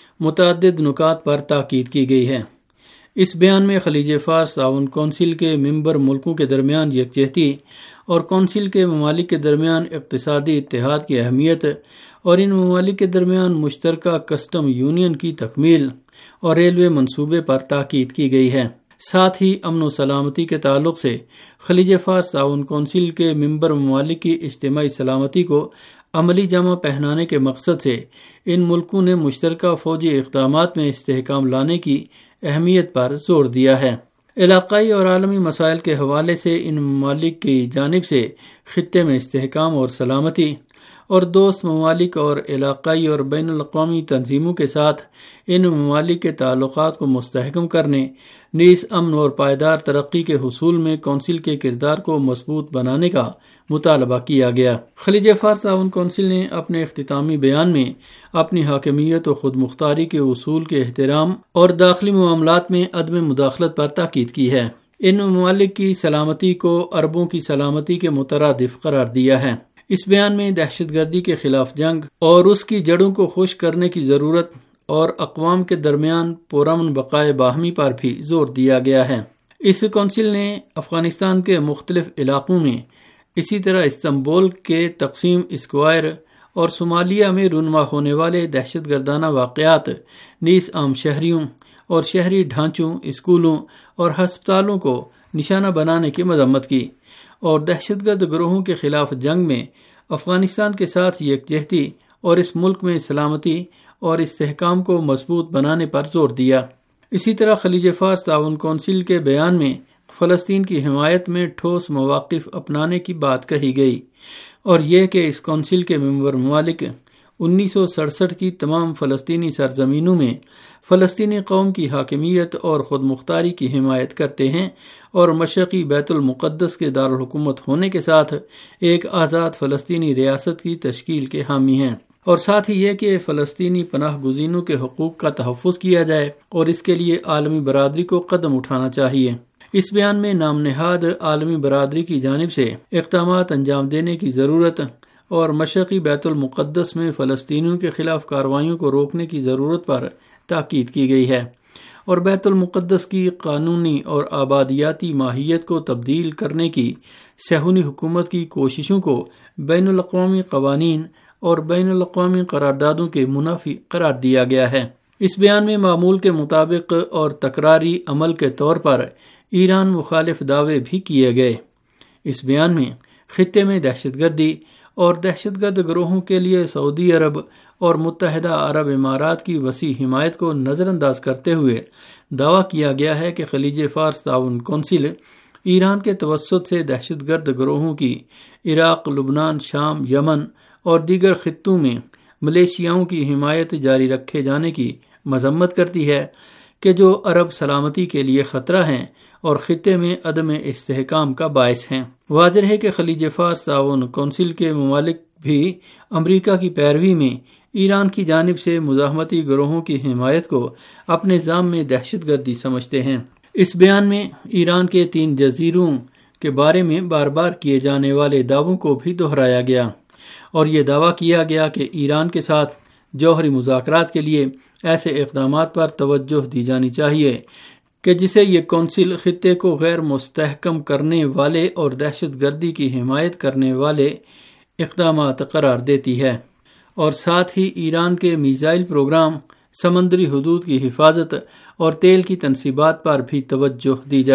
متعدد نکات پر تاکید کی گئی ہے۔ اس بیان میں خلیج فارس تعاون کونسل کے ممبر ملکوں کے درمیان یکجہتی اور کونسل کے ممالک کے درمیان اقتصادی اتحاد کی اہمیت اور ان ممالک کے درمیان مشترکہ کسٹم یونین کی تکمیل اور ریلوے منصوبے پر تاکید کی گئی ہے۔ ساتھ ہی امن و سلامتی کے تعلق سے خلیج فارس تعاون کونسل کے ممبر ممالک کی اجتماعی سلامتی کو عملی جامہ پہنانے کے مقصد سے ان ملکوں نے مشترکہ فوجی اقدامات میں استحکام لانے کی اہمیت پر زور دیا ہے۔ علاقائی اور عالمی مسائل کے حوالے سے ان ممالک کی جانب سے خطے میں استحکام اور سلامتی اور دوست ممالک اور علاقائی اور بین الاقوامی تنظیموں کے ساتھ ان ممالک کے تعلقات کو مستحکم کرنے، نیز امن اور پائیدار ترقی کے حصول میں کونسل کے کردار کو مضبوط بنانے کا مطالبہ کیا گیا۔ خلیج فارس تعاون کونسل نے اپنے اختتامی بیان میں اپنی حاکمیت و خود مختاری کے اصول کے احترام اور داخلی معاملات میں عدم مداخلت پر تاکید کی ہے۔ ان ممالک کی سلامتی کو عربوں کی سلامتی کے مترادف قرار دیا ہے۔ اس بیان میں دہشت گردی کے خلاف جنگ اور اس کی جڑوں کو خشک کرنے کی ضرورت اور اقوام کے درمیان پرامن بقائے باہمی پر بھی زور دیا گیا ہے۔ اس کونسل نے افغانستان کے مختلف علاقوں میں، اسی طرح استنبول کے تقسیم اسکوائر اور صومالیہ میں رونما ہونے والے دہشت گردانہ واقعات، نیز عام شہریوں اور شہری ڈھانچوں، اسکولوں اور ہسپتالوں کو نشانہ بنانے کی مذمت کی اور دہشت گرد گروہوں کے خلاف جنگ میں افغانستان کے ساتھ یکجہتی اور اس ملک میں سلامتی اور استحکام کو مضبوط بنانے پر زور دیا۔ اسی طرح خلیج فارس تعاون کونسل کے بیان میں فلسطین کی حمایت میں ٹھوس مواقف اپنانے کی بات کہی گئی اور یہ کہ اس کونسل کے ممبر ممالک انیس سو سڑسٹھ کی تمام فلسطینی سرزمینوں میں فلسطینی قوم کی حاکمیت اور خود مختاری کی حمایت کرتے ہیں اور مشرقی بیت المقدس کے دارالحکومت ہونے کے ساتھ ایک آزاد فلسطینی ریاست کی تشکیل کے حامی ہیں، اور ساتھ ہی یہ کہ فلسطینی پناہ گزینوں کے حقوق کا تحفظ کیا جائے اور اس کے لیے عالمی برادری کو قدم اٹھانا چاہیے۔ اس بیان میں نام نہاد عالمی برادری کی جانب سے اقدامات انجام دینے کی ضرورت اور مشرقی بیت المقدس میں فلسطینیوں کے خلاف کارروائیوں کو روکنے کی ضرورت پر تاکید کی گئی ہے اور بیت المقدس کی قانونی اور آبادیاتی ماہیت کو تبدیل کرنے کی صہیونی حکومت کی کوششوں کو بین الاقوامی قوانین اور بین الاقوامی قراردادوں کے منافی قرار دیا گیا ہے۔ اس بیان میں معمول کے مطابق اور تکراری عمل کے طور پر ایران مخالف دعوے بھی کیے گئے۔ اس بیان میں خطے میں دہشت گردی اور دہشت گرد گروہوں کے لیے سعودی عرب اور متحدہ عرب امارات کی وسیع حمایت کو نظر انداز کرتے ہوئے دعویٰ کیا گیا ہے کہ خلیج فارس تعاون کونسل ایران کے توسط سے دہشت گرد گروہوں کی عراق، لبنان، شام، یمن اور دیگر خطوں میں ملیشیاؤں کی حمایت جاری رکھے جانے کی مذمت کرتی ہے کہ جو عرب سلامتی کے لیے خطرہ ہیں اور خطے میں عدم استحکام کا باعث ہیں۔ واضح ہے کہ خلیج فارس تعاون کونسل کے ممالک بھی امریکہ کی پیروی میں ایران کی جانب سے مزاحمتی گروہوں کی حمایت کو اپنے نظام میں دہشت گردی سمجھتے ہیں۔ اس بیان میں ایران کے تین جزیروں کے بارے میں بار بار کیے جانے والے دعووں کو بھی دہرایا گیا اور یہ دعویٰ کیا گیا کہ ایران کے ساتھ جوہری مذاکرات کے لیے ایسے اقدامات پر توجہ دی جانی چاہیے کہ جسے یہ کونسل خطے کو غیر مستحکم کرنے والے اور دہشت گردی کی حمایت کرنے والے اقدامات قرار دیتی ہے، اور ساتھ ہی ایران کے میزائل پروگرام، سمندری حدود کی حفاظت اور تیل کی تنصیبات پر بھی توجہ دی جائے۔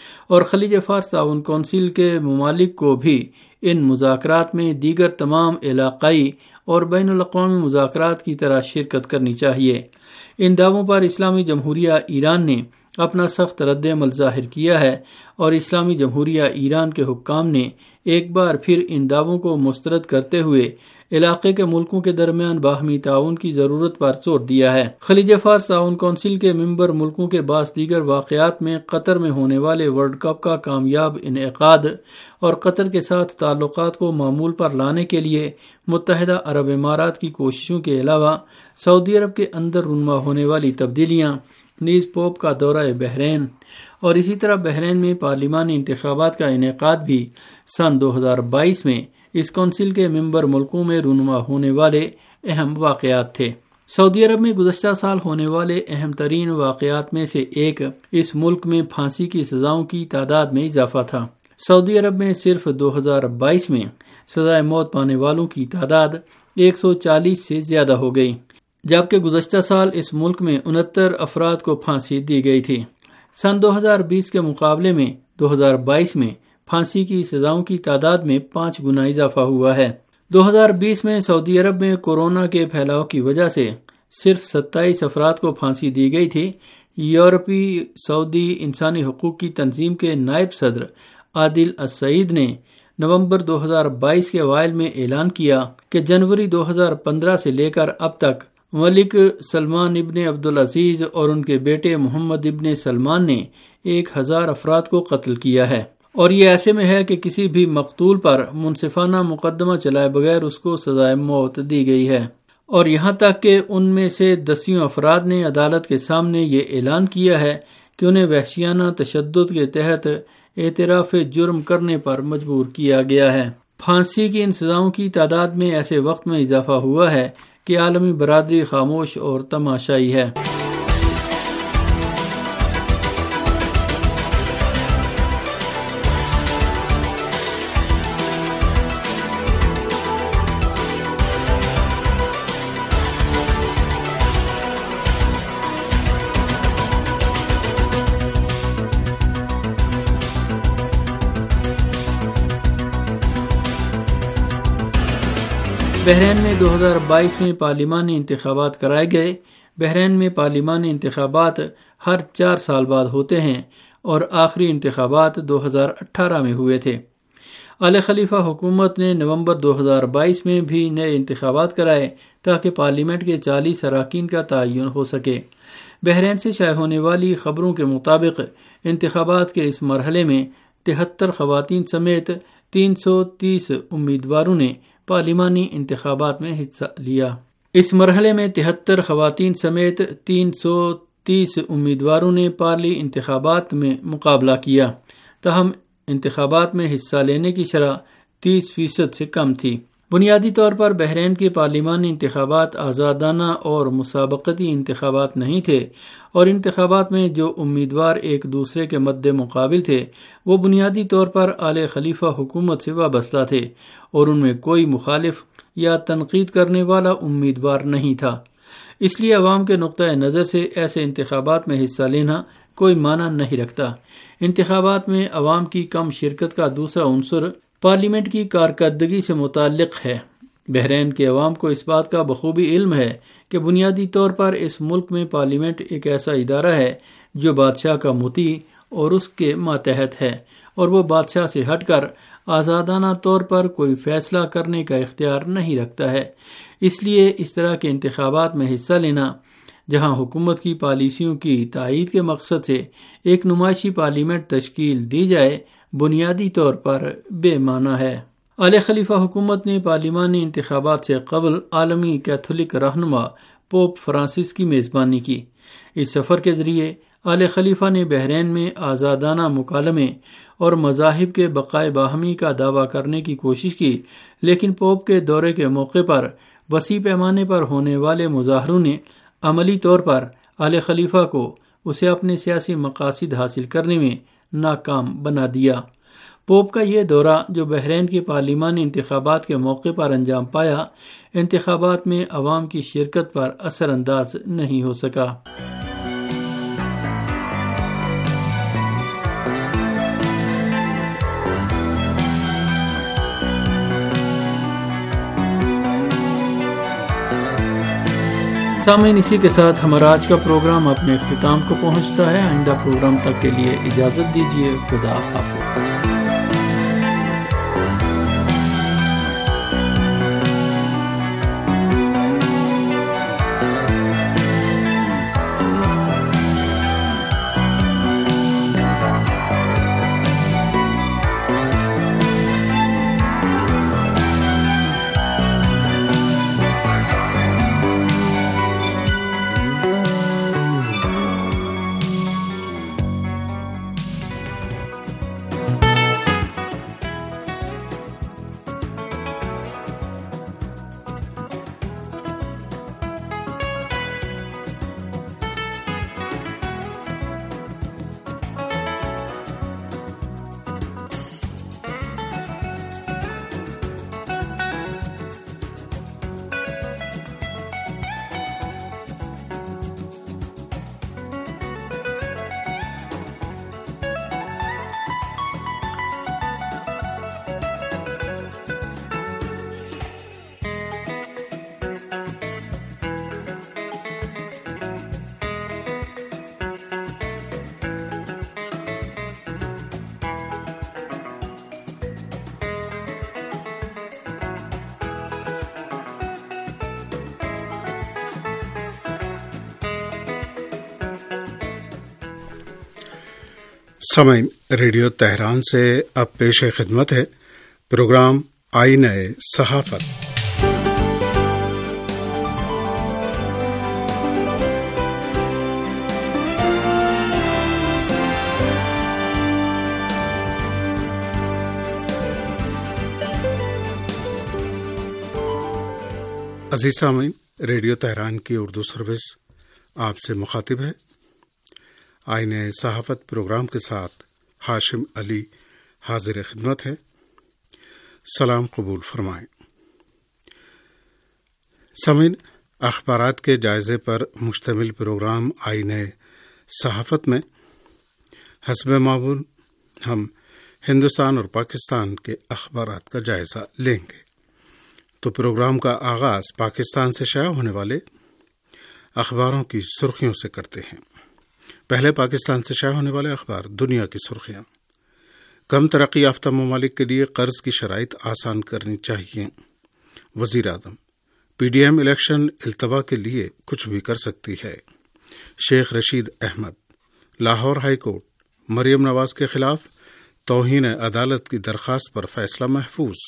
اور خلیج فارس تعاون کونسل کے ممالک کو بھی ان مذاکرات میں دیگر تمام علاقائی اور بین الاقوامی مذاکرات کی طرح شرکت کرنی چاہیے۔ ان دعووں پر اسلامی جمہوریہ ایران نے اپنا سخت رد عمل ظاہر کیا ہے اور اسلامی جمہوریہ ایران کے حکام نے ایک بار پھر ان دعووں کو مسترد کرتے ہوئے علاقے کے ملکوں کے درمیان باہمی تعاون کی ضرورت پر زور دیا ہے۔ خلیج فارس تعاون کونسل کے ممبر ملکوں کے بعض دیگر واقعات میں قطر میں ہونے والے ورلڈ کپ کا کامیاب انعقاد اور قطر کے ساتھ تعلقات کو معمول پر لانے کے لیے متحدہ عرب امارات کی کوششوں کے علاوہ سعودی عرب کے اندر رونما ہونے والی تبدیلیاں، نیز پوپ کا دورہ بحرین اور اسی طرح بحرین میں پارلیمانی انتخابات کا انعقاد بھی سن دو ہزار بائیس میں اس کونسل کے ممبر ملکوں میں رونما ہونے والے اہم واقعات تھے۔ سعودی عرب میں گزشتہ سال ہونے والے اہم ترین واقعات میں سے ایک اس ملک میں پھانسی کی سزاؤں کی تعداد میں اضافہ تھا۔ سعودی عرب میں صرف دو ہزار بائیس میں سزائے موت پانے والوں کی تعداد ایک سو چالیس سے زیادہ ہو گئی، جبکہ گزشتہ سال اس ملک میں انہتر افراد کو پھانسی دی گئی تھی۔ سن دو ہزار بیس کے مقابلے میں دو ہزار بائیس میں پھانسی کی سزاؤں کی تعداد میں پانچ گنا اضافہ ہوا ہے۔ دو ہزار بیس میں سعودی عرب میں کورونا کے پھیلاؤ کی وجہ سے صرف ستائیس افراد کو پھانسی دی گئی تھی۔ یورپی سعودی انسانی حقوق کی تنظیم کے نائب صدر عادل السعید نے نومبر دو ہزار بائیس کے اوائل میں اعلان کیا کہ جنوری دو ہزار پندرہ سے لے کر اب تک ملک سلمان ابن عبدالعزیز اور ان کے بیٹے محمد ابن سلمان نے ایک ہزار افراد کو قتل کیا ہے، اور یہ ایسے میں ہے کہ کسی بھی مقتول پر منصفانہ مقدمہ چلائے بغیر اس کو سزائے موت دی گئی ہے، اور یہاں تک کہ ان میں سے دسیوں افراد نے عدالت کے سامنے یہ اعلان کیا ہے کہ انہیں وحشیانہ تشدد کے تحت اعتراف جرم کرنے پر مجبور کیا گیا ہے۔ پھانسی کی ان سزاؤں کی تعداد میں ایسے وقت میں اضافہ ہوا ہے کہ عالمی برادری خاموش اور تماشائی ہے۔ بحرین میں دو ہزار بائیس میں پارلیمانی انتخابات کرائے گئے۔ بحرین میں پارلیمانی انتخابات ہر چار سال بعد ہوتے ہیں اور آخری انتخابات دو ہزار اٹھارہ میں ہوئے تھے۔ آل خلیفہ حکومت نے نومبر دو ہزار بائیس میں بھی نئے انتخابات کرائے تاکہ پارلیمنٹ کے چالیس اراکین کا تعین ہو سکے۔ بحرین سے شائع ہونے والی خبروں کے مطابق انتخابات کے اس مرحلے میں تہتر خواتین سمیت تین سو تیس امیدواروں نے پارلیمانی انتخابات میں حصہ لیا۔ اس مرحلے میں تہتر خواتین سمیت تین سو تیس امیدواروں نے پارلی انتخابات میں مقابلہ کیا، تاہم انتخابات میں حصہ لینے کی شرح تیس فیصد سے کم تھی۔ بنیادی طور پر بحرین کے پارلیمانی انتخابات آزادانہ اور مسابقتی انتخابات نہیں تھے، اور انتخابات میں جو امیدوار ایک دوسرے کے مد مقابل تھے وہ بنیادی طور پر آل خلیفہ حکومت سے وابستہ تھے، اور ان میں کوئی مخالف یا تنقید کرنے والا امیدوار نہیں تھا۔ اس لیے عوام کے نقطۂ نظر سے ایسے انتخابات میں حصہ لینا کوئی معنی نہیں رکھتا۔ انتخابات میں عوام کی کم شرکت کا دوسرا عنصر پارلیمنٹ کی کارکردگی سے متعلق ہے۔ بحرین کے عوام کو اس بات کا بخوبی علم ہے کہ بنیادی طور پر اس ملک میں پارلیمنٹ ایک ایسا ادارہ ہے جو بادشاہ کا مطیع اور اس کے ماتحت ہے، اور وہ بادشاہ سے ہٹ کر آزادانہ طور پر کوئی فیصلہ کرنے کا اختیار نہیں رکھتا ہے۔ اس لیے اس طرح کے انتخابات میں حصہ لینا، جہاں حکومت کی پالیسیوں کی تائید کے مقصد سے ایک نمائشی پارلیمنٹ تشکیل دی جائے، بنیادی طور پر بے معنی ہے۔ آل خلیفہ حکومت نے پارلیمانی انتخابات سے قبل عالمی کیتھولک رہنما پوپ فرانسس کی میزبانی کی۔ اس سفر کے ذریعے آل خلیفہ نے بحرین میں آزادانہ مکالمے اور مذاہب کے بقائے باہمی کا دعویٰ کرنے کی کوشش کی، لیکن پوپ کے دورے کے موقع پر وسیع پیمانے پر ہونے والے مظاہروں نے عملی طور پر آل خلیفہ کو اسے اپنے سیاسی مقاصد حاصل کرنے میں ناکام بنا دیا۔ پوپ کا یہ دورہ، جو بحرین کے پارلیمانی انتخابات کے موقع پر انجام پایا، انتخابات میں عوام کی شرکت پر اثر انداز نہیں ہو سکا۔ سامعین، اسی کے ساتھ ہمارا آج کا پروگرام اپنے اختتام کو پہنچتا ہے۔ آئندہ پروگرام تک کے لیے اجازت دیجیے۔ خدا حافظ۔ سامعین، ریڈیو تہران سے اب پیش خدمت ہے پروگرام آئینہ صحافت۔ عزیز سامعین، ریڈیو تہران کی اردو سروس آپ سے مخاطب ہے۔ آئینہ صحافت پروگرام کے ساتھ ہاشم علی حاضر خدمت ہے۔ سلام قبول فرمائیں۔ سامعین، اخبارات کے جائزے پر مشتمل پروگرام آئینہ صحافت میں حسب معمول ہم ہندوستان اور پاکستان کے اخبارات کا جائزہ لیں گے۔ تو پروگرام کا آغاز پاکستان سے شائع ہونے والے اخباروں کی سرخیوں سے کرتے ہیں۔ پہلے پاکستان سے شائع ہونے والے اخبار دنیا کی سرخیاں۔ کم ترقی یافتہ ممالک کے لیے قرض کی شرائط آسان کرنی چاہیے۔ وزیر اعظم، پی ڈی ایم الیکشن التوا کے لیے کچھ بھی کر سکتی ہے۔ شیخ رشید احمد، لاہور ہائی کورٹ مریم نواز کے خلاف توہین عدالت کی درخواست پر فیصلہ محفوظ۔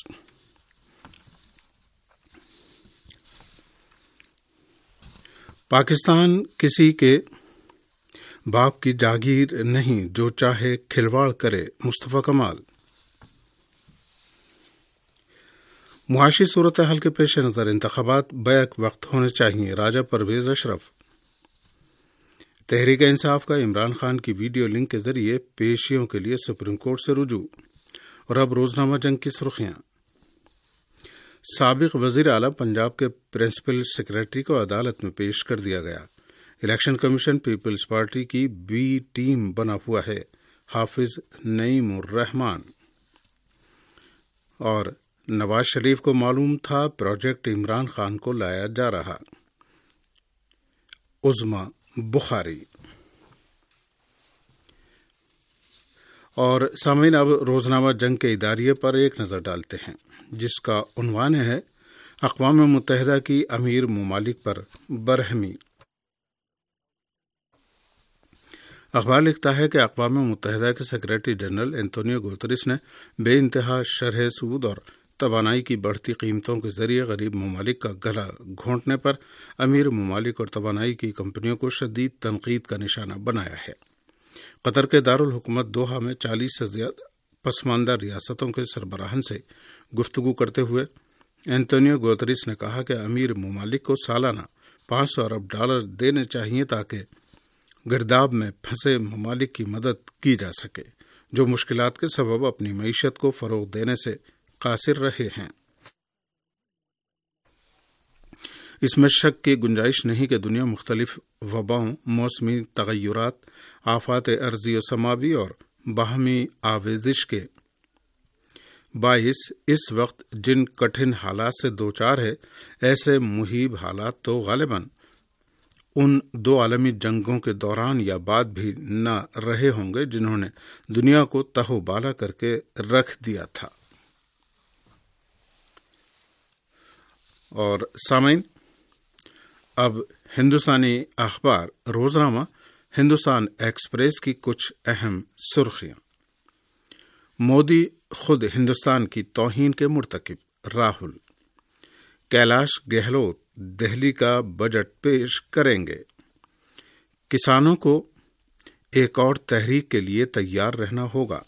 پاکستان کسی کے باپ کی جاگیر نہیں، جو چاہے کھلواڑ کرے، مصطفیٰ کمال۔ معاشی صورتحال کے پیش نظر انتخابات بیک وقت ہونے چاہیے، راجہ پرویز اشرف۔ تحریک انصاف کا عمران خان کی ویڈیو لنک کے ذریعے پیشیوں کے لیے سپریم کورٹ سے رجوع۔ اور اب روزنامہ جنگ کی سرخیاں۔ سابق وزیر اعلیٰ پنجاب کے پرنسپل سیکرٹری کو عدالت میں پیش کر دیا گیا۔ الیکشن کمیشن پیپلز پارٹی کی بی ٹیم بنا ہوا ہے، حافظ نعیم الرحمان۔ اور نواز شریف کو معلوم تھا پروجیکٹ عمران خان کو لایا جا رہا، عظما بخاری۔ اور سامعین، اب روزنامہ جنگ کے اداریے پر ایک نظر ڈالتے ہیں، جس کا عنوان ہے اقوام متحدہ کی امیر ممالک پر برہمی۔ اخبار لکھتا ہے کہ اقوام متحدہ کے سیکرٹری جنرل اینتونیو گوتریس نے بے انتہا شرح سود اور توانائی کی بڑھتی قیمتوں کے ذریعے غریب ممالک کا گلا گھونٹنے پر امیر ممالک اور توانائی کی کمپنیوں کو شدید تنقید کا نشانہ بنایا ہے۔ قطر کے دارالحکومت دوحہ میں چالیس سے زیادہ پسماندہ ریاستوں کے سربراہان سے گفتگو کرتے ہوئے اینتونیو گوتریس نے کہا کہ امیر ممالک کو سالانہ پانچ سو ارب ڈالر دینے چاہیے تاکہ گرداب میں پھنسے ممالک کی مدد کی جا سکے، جو مشکلات کے سبب اپنی معیشت کو فروغ دینے سے قاصر رہے ہیں۔ اس میں شک کی گنجائش نہیں کہ دنیا مختلف وباؤں، موسمی تغیرات، آفات ارضی و سماوی اور باہمی آویزش کے باعث اس وقت جن کٹھن حالات سے دوچار ہے، ایسے محیب حالات تو غالباً ان دو عالمی جنگوں کے دوران یا بعد بھی نہ رہے ہوں گے جنہوں نے دنیا کو تہو بالا کر کے رکھ دیا تھا۔ اور سامعین، اب ہندوستانی اخبار روزنامہ ہندوستان ایکسپریس کی کچھ اہم سرخیاں۔ مودی خود ہندوستان کی توہین کے مرتکب، راہل۔ کیلاش گہلوت دہلی کا بجٹ پیش کریں گے۔ کسانوں کو ایک اور تحریک کے لیے تیار رہنا ہوگا۔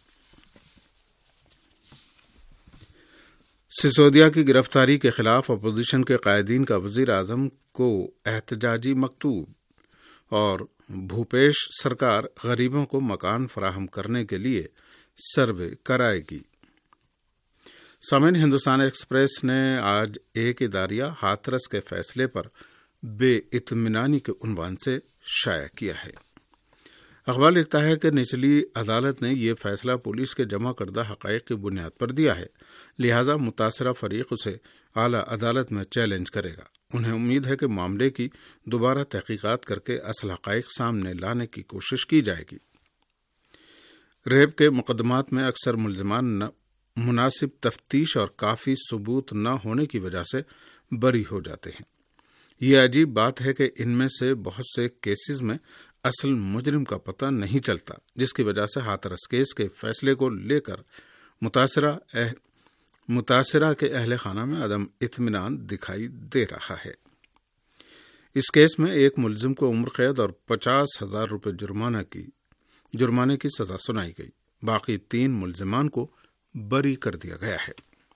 سسودیا کی گرفتاری کے خلاف اپوزیشن کے قائدین کا وزیر اعظم کو احتجاجی مکتوب، اور بھوپیش سرکار غریبوں کو مکان فراہم کرنے کے لیے سروے کرائے گی۔ سامعین، ہندوستان ایکسپریس نے آج ایک اداریہ ہاتھرس کے فیصلے پر بے اطمینانی کے عنوان سے شائع کیا ہے۔ اخبار لکھتا ہے کہ نچلی عدالت نے یہ فیصلہ پولیس کے جمع کردہ حقائق کی بنیاد پر دیا ہے، لہذا متاثرہ فریق اسے اعلیٰ عدالت میں چیلنج کرے گا۔ انہیں امید ہے کہ معاملے کی دوبارہ تحقیقات کر کے اصل حقائق سامنے لانے کی کوشش کی جائے گی۔ ریپ کے مقدمات میں اکثر ملزمان مناسب تفتیش اور کافی ثبوت نہ ہونے کی وجہ سے بری ہو جاتے ہیں۔ یہ عجیب بات ہے کہ ان میں سے بہت سے کیسز میں اصل مجرم کا پتہ نہیں چلتا، جس کی وجہ سے ہاتھرس کیس کے فیصلے کو لے کر متاثرہ اہ... متاثرہ کے اہل خانہ میں عدم اطمینان دکھائی دے رہا ہے۔ اس کیس میں ایک ملزم کو عمر قید اور پچاس ہزار روپے جرمانہ کی جرمانے کی سزا سنائی گئی، باقی تین ملزمان کو بری کر دیا گیا ہے۔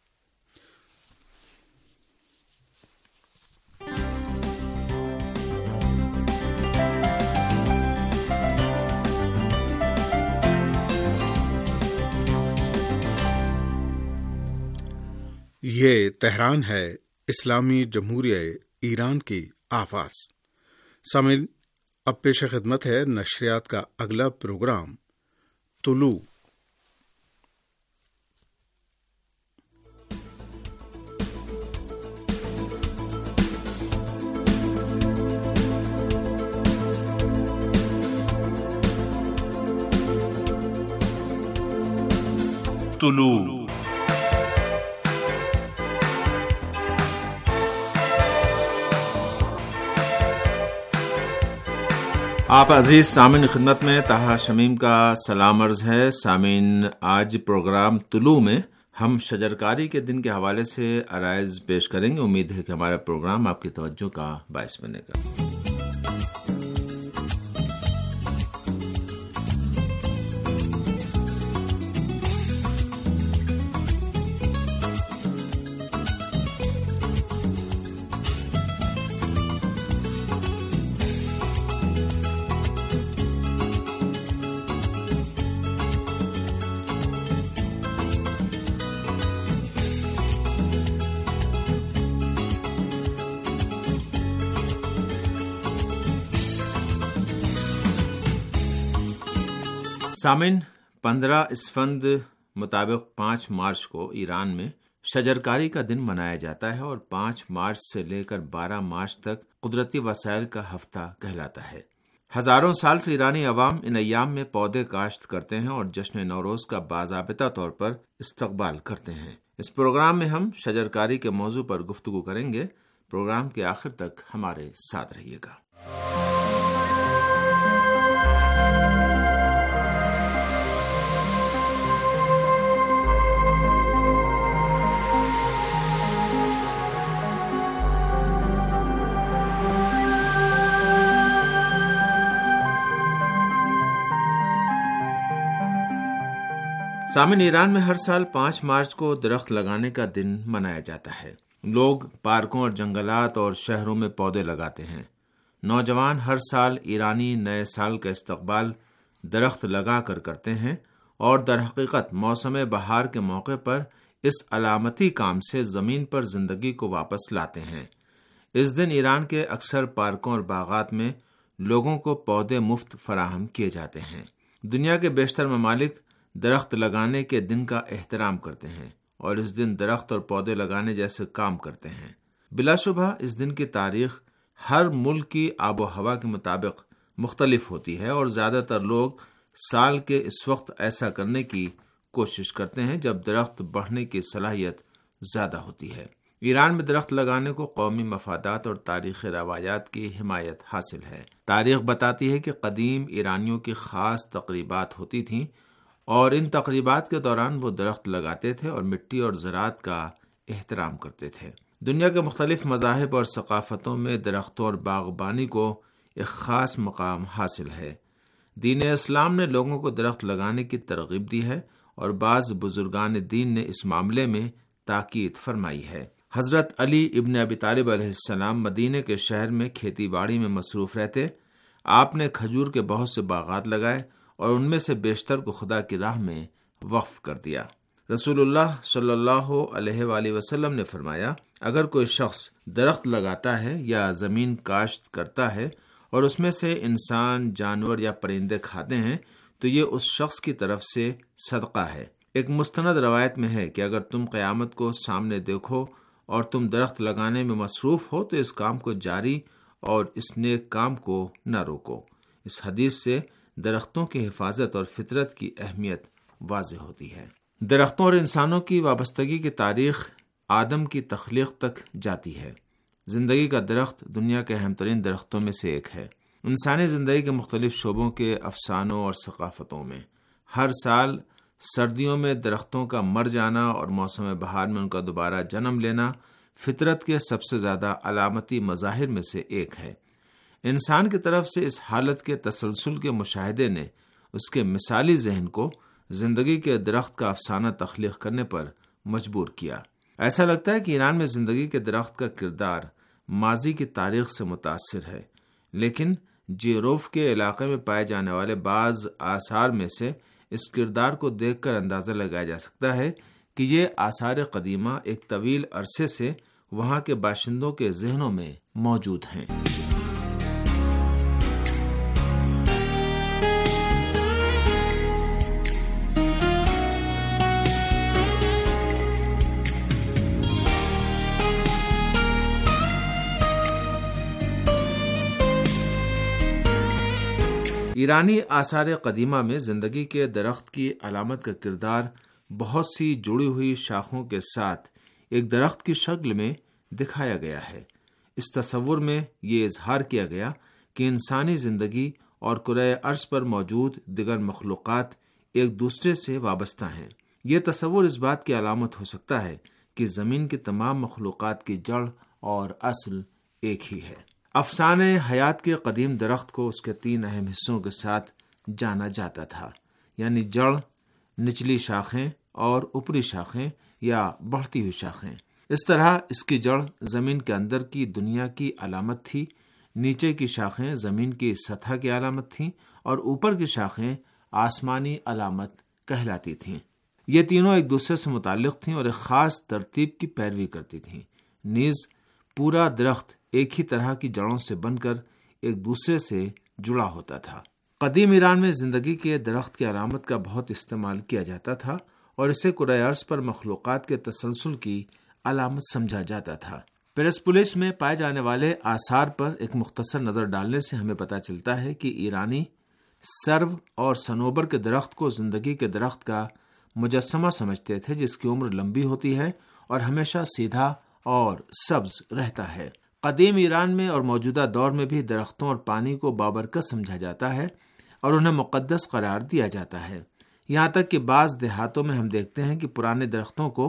یہ تہران ہے، اسلامی جمہوریہ ایران کی آواز۔ سامعین، اب پیش خدمت ہے نشریات کا اگلا پروگرام طلوع۔ طلوع آپ عزیز سامعین خدمت میں طاہا شمیم کا سلام عرض ہے۔ سامعین، آج پروگرام طلوع میں ہم شجرکاری کے دن کے حوالے سے عرائض پیش کریں گے۔ امید ہے کہ ہمارا پروگرام آپ کی توجہ کا باعث بنے گا۔ سامن پندرہ اسفند مطابق پانچ مارچ کو ایران میں شجرکاری کا دن منایا جاتا ہے اور پانچ مارچ سے لے کر بارہ مارچ تک قدرتی وسائل کا ہفتہ کہلاتا ہے۔ ہزاروں سال سے ایرانی عوام ان ایام میں پودے کاشت کرتے ہیں اور جشن نوروز کا باضابطہ طور پر استقبال کرتے ہیں۔ اس پروگرام میں ہم شجرکاری کے موضوع پر گفتگو کریں گے۔ پروگرام کے آخر تک ہمارے ساتھ رہیے گا۔ سامن، ایران میں ہر سال پانچ مارچ کو درخت لگانے کا دن منایا جاتا ہے۔ لوگ پارکوں اور جنگلات اور شہروں میں پودے لگاتے ہیں۔ نوجوان ہر سال ایرانی نئے سال کا استقبال درخت لگا کر کرتے ہیں اور در حقیقت موسم بہار کے موقع پر اس علامتی کام سے زمین پر زندگی کو واپس لاتے ہیں۔ اس دن ایران کے اکثر پارکوں اور باغات میں لوگوں کو پودے مفت فراہم کیے جاتے ہیں۔ دنیا کے بیشتر ممالک درخت لگانے کے دن کا احترام کرتے ہیں اور اس دن درخت اور پودے لگانے جیسے کام کرتے ہیں۔ بلا شبہ اس دن کی تاریخ ہر ملک کی آب و ہوا کے مطابق مختلف ہوتی ہے، اور زیادہ تر لوگ سال کے اس وقت ایسا کرنے کی کوشش کرتے ہیں جب درخت بڑھنے کی صلاحیت زیادہ ہوتی ہے۔ ایران میں درخت لگانے کو قومی مفادات اور تاریخی روایات کی حمایت حاصل ہے۔ تاریخ بتاتی ہے کہ قدیم ایرانیوں کی خاص تقریبات ہوتی تھیں، اور ان تقریبات کے دوران وہ درخت لگاتے تھے اور مٹی اور زراعت کا احترام کرتے تھے۔ دنیا کے مختلف مذاہب اور ثقافتوں میں درختوں اور باغبانی کو ایک خاص مقام حاصل ہے۔ دین اسلام نے لوگوں کو درخت لگانے کی ترغیب دی ہے، اور بعض بزرگان دین نے اس معاملے میں تاکید فرمائی ہے۔ حضرت علی ابن ابی طالب علیہ السلام مدینہ کے شہر میں کھیتی باڑی میں مصروف رہتے۔ آپ نے کھجور کے بہت سے باغات لگائے اور ان میں سے بیشتر کو خدا کی راہ میں وقف کر دیا۔ رسول اللہ صلی اللہ علیہ وآلہ وسلم نے فرمایا، اگر کوئی شخص درخت لگاتا ہے یا زمین کاشت کرتا ہے اور اس میں سے انسان، جانور یا پرندے کھاتے ہیں تو یہ اس شخص کی طرف سے صدقہ ہے۔ ایک مستند روایت میں ہے کہ اگر تم قیامت کو سامنے دیکھو اور تم درخت لگانے میں مصروف ہو تو اس کام کو جاری اور اس نیک کام کو نہ روکو۔ اس حدیث سے درختوں کی حفاظت اور فطرت کی اہمیت واضح ہوتی ہے۔ درختوں اور انسانوں کی وابستگی کی تاریخ آدم کی تخلیق تک جاتی ہے۔ زندگی کا درخت دنیا کے اہم ترین درختوں میں سے ایک ہے۔ انسانی زندگی کے مختلف شعبوں کے افسانوں اور ثقافتوں میں ہر سال سردیوں میں درختوں کا مر جانا اور موسم بہار میں ان کا دوبارہ جنم لینا فطرت کے سب سے زیادہ علامتی مظاہر میں سے ایک ہے۔ انسان کی طرف سے اس حالت کے تسلسل کے مشاہدے نے اس کے مثالی ذہن کو زندگی کے درخت کا افسانہ تخلیق کرنے پر مجبور کیا۔ ایسا لگتا ہے کہ ایران میں زندگی کے درخت کا کردار ماضی کی تاریخ سے متاثر ہے، لیکن جیروف کے علاقے میں پائے جانے والے بعض آثار میں سے اس کردار کو دیکھ کر اندازہ لگایا جا سکتا ہے کہ یہ آثار قدیمہ ایک طویل عرصے سے وہاں کے باشندوں کے ذہنوں میں موجود ہیں۔ ایرانی آثار قدیمہ میں زندگی کے درخت کی علامت کا کردار بہت سی جڑی ہوئی شاخوں کے ساتھ ایک درخت کی شکل میں دکھایا گیا ہے۔ اس تصور میں یہ اظہار کیا گیا کہ انسانی زندگی اور کرۂ ارض پر موجود دیگر مخلوقات ایک دوسرے سے وابستہ ہیں۔ یہ تصور اس بات کی علامت ہو سکتا ہے کہ زمین کی تمام مخلوقات کی جڑ اور اصل ایک ہی ہے۔ افسانہ حیات کے قدیم درخت کو اس کے تین اہم حصوں کے ساتھ جانا جاتا تھا، یعنی جڑ، نچلی شاخیں اور اوپری شاخیں یا بڑھتی ہوئی شاخیں۔ اس طرح اس کی جڑ زمین کے اندر کی دنیا کی علامت تھی، نیچے کی شاخیں زمین کی سطح کی علامت تھیں اور اوپر کی شاخیں آسمانی علامت کہلاتی تھیں۔ یہ تینوں ایک دوسرے سے متعلق تھیں اور ایک خاص ترتیب کی پیروی کرتی تھیں۔ نیز پورا درخت ایک ہی طرح کی جڑوں سے بن کر ایک دوسرے سے جڑا ہوتا تھا۔ قدیم ایران میں زندگی کے درخت کی علامت کا بہت استعمال کیا جاتا تھا اور اسے کرۂ ارض پر مخلوقات کے تسلسل کی علامت سمجھا جاتا تھا۔ پیرسپولیس میں پائے جانے والے آثار پر ایک مختصر نظر ڈالنے سے ہمیں پتہ چلتا ہے کہ ایرانی سرو اور صنوبر کے درخت کو زندگی کے درخت کا مجسمہ سمجھتے تھے، جس کی عمر لمبی ہوتی ہے اور ہمیشہ سیدھا اور سبز رہتا ہے۔ قدیم ایران میں اور موجودہ دور میں بھی درختوں اور پانی کو بابرکت سمجھا جاتا ہے اور انہیں مقدس قرار دیا جاتا ہے۔ یہاں تک کہ بعض دیہاتوں میں ہم دیکھتے ہیں کہ پرانے درختوں کو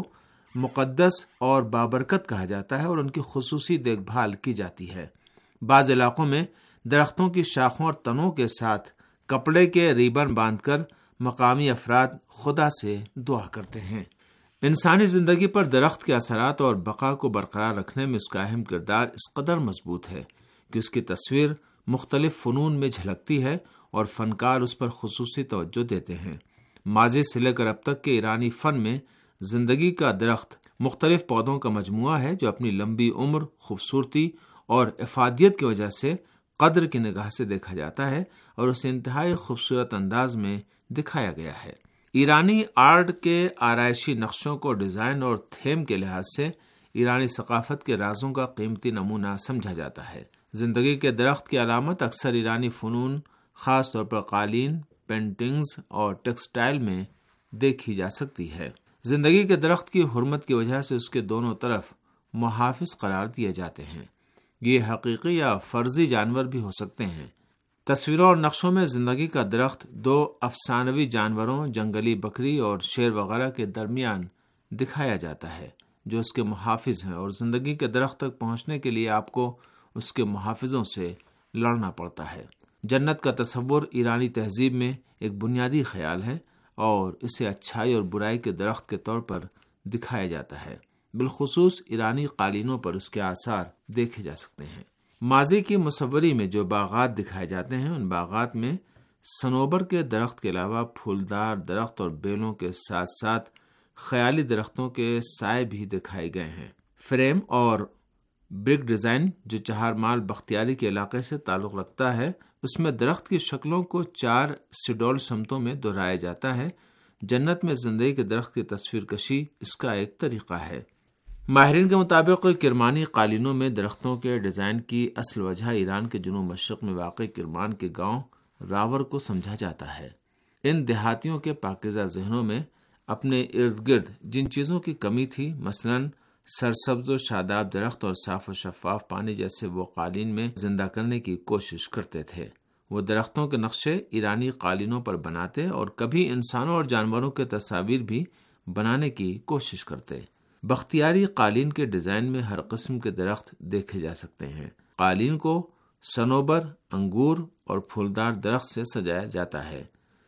مقدس اور بابرکت کہا جاتا ہے اور ان کی خصوصی دیکھ بھال کی جاتی ہے۔ بعض علاقوں میں درختوں کی شاخوں اور تنوں کے ساتھ کپڑے کے ریبن باندھ کر مقامی افراد خدا سے دعا کرتے ہیں۔ انسانی زندگی پر درخت کے اثرات اور بقا کو برقرار رکھنے میں اس کا اہم کردار اس قدر مضبوط ہے کہ اس کی تصویر مختلف فنون میں جھلکتی ہے اور فنکار اس پر خصوصی توجہ دیتے ہیں۔ ماضی سے لے کر اب تک کے ایرانی فن میں زندگی کا درخت مختلف پودوں کا مجموعہ ہے جو اپنی لمبی عمر، خوبصورتی اور افادیت کی وجہ سے قدر کی نگاہ سے دیکھا جاتا ہے اور اسے انتہائی خوبصورت انداز میں دکھایا گیا ہے۔ ایرانی آرٹ کے آرائشی نقشوں کو ڈیزائن اور تھیم کے لحاظ سے ایرانی ثقافت کے رازوں کا قیمتی نمونہ سمجھا جاتا ہے۔ زندگی کے درخت کی علامت اکثر ایرانی فنون، خاص طور پر قالین، پینٹنگز اور ٹیکسٹائل میں دیکھی جا سکتی ہے۔ زندگی کے درخت کی حرمت کی وجہ سے اس کے دونوں طرف محافظ قرار دیے جاتے ہیں۔ یہ حقیقی یا فرضی جانور بھی ہو سکتے ہیں۔ تصویروں اور نقشوں میں زندگی کا درخت دو افسانوی جانوروں، جنگلی بکری اور شیر وغیرہ کے درمیان دکھایا جاتا ہے جو اس کے محافظ ہیں، اور زندگی کے درخت تک پہنچنے کے لیے آپ کو اس کے محافظوں سے لڑنا پڑتا ہے۔ جنت کا تصور ایرانی تہذیب میں ایک بنیادی خیال ہے اور اسے اچھائی اور برائی کے درخت کے طور پر دکھایا جاتا ہے۔ بالخصوص ایرانی قالینوں پر اس کے آثار دیکھے جا سکتے ہیں۔ ماضی کی مصوری میں جو باغات دکھائے جاتے ہیں، ان باغات میں صنوبر کے درخت کے علاوہ پھولدار درخت اور بیلوں کے ساتھ ساتھ خیالی درختوں کے سائے بھی دکھائے گئے ہیں۔ فریم اور برک ڈیزائن جو چہار مال بختیاری کے علاقے سے تعلق رکھتا ہے، اس میں درخت کی شکلوں کو چار سیڈول سمتوں میں دہرایا جاتا ہے۔ جنت میں زندگی کے درخت کی تصویر کشی اس کا ایک طریقہ ہے۔ ماہرین کے مطابق کرمانی قالینوں میں درختوں کے ڈیزائن کی اصل وجہ ایران کے جنوب مشرق میں واقع کرمان کے گاؤں راور کو سمجھا جاتا ہے۔ ان دیہاتیوں کے پاکیزہ ذہنوں میں اپنے ارد گرد جن چیزوں کی کمی تھی، مثلاً سرسبز و شاداب درخت اور صاف و شفاف پانی جیسے، وہ قالین میں زندہ کرنے کی کوشش کرتے تھے۔ وہ درختوں کے نقشے ایرانی قالینوں پر بناتے اور کبھی انسانوں اور جانوروں کے تصاویر بھی بنانے کی کوشش کرتے۔ بختیاری قالین کے ڈیزائن میں ہر قسم کے درخت دیکھے جا سکتے ہیں۔ قالین کو صنوبر، انگور اور پھولدار درخت سے سجایا جاتا ہے۔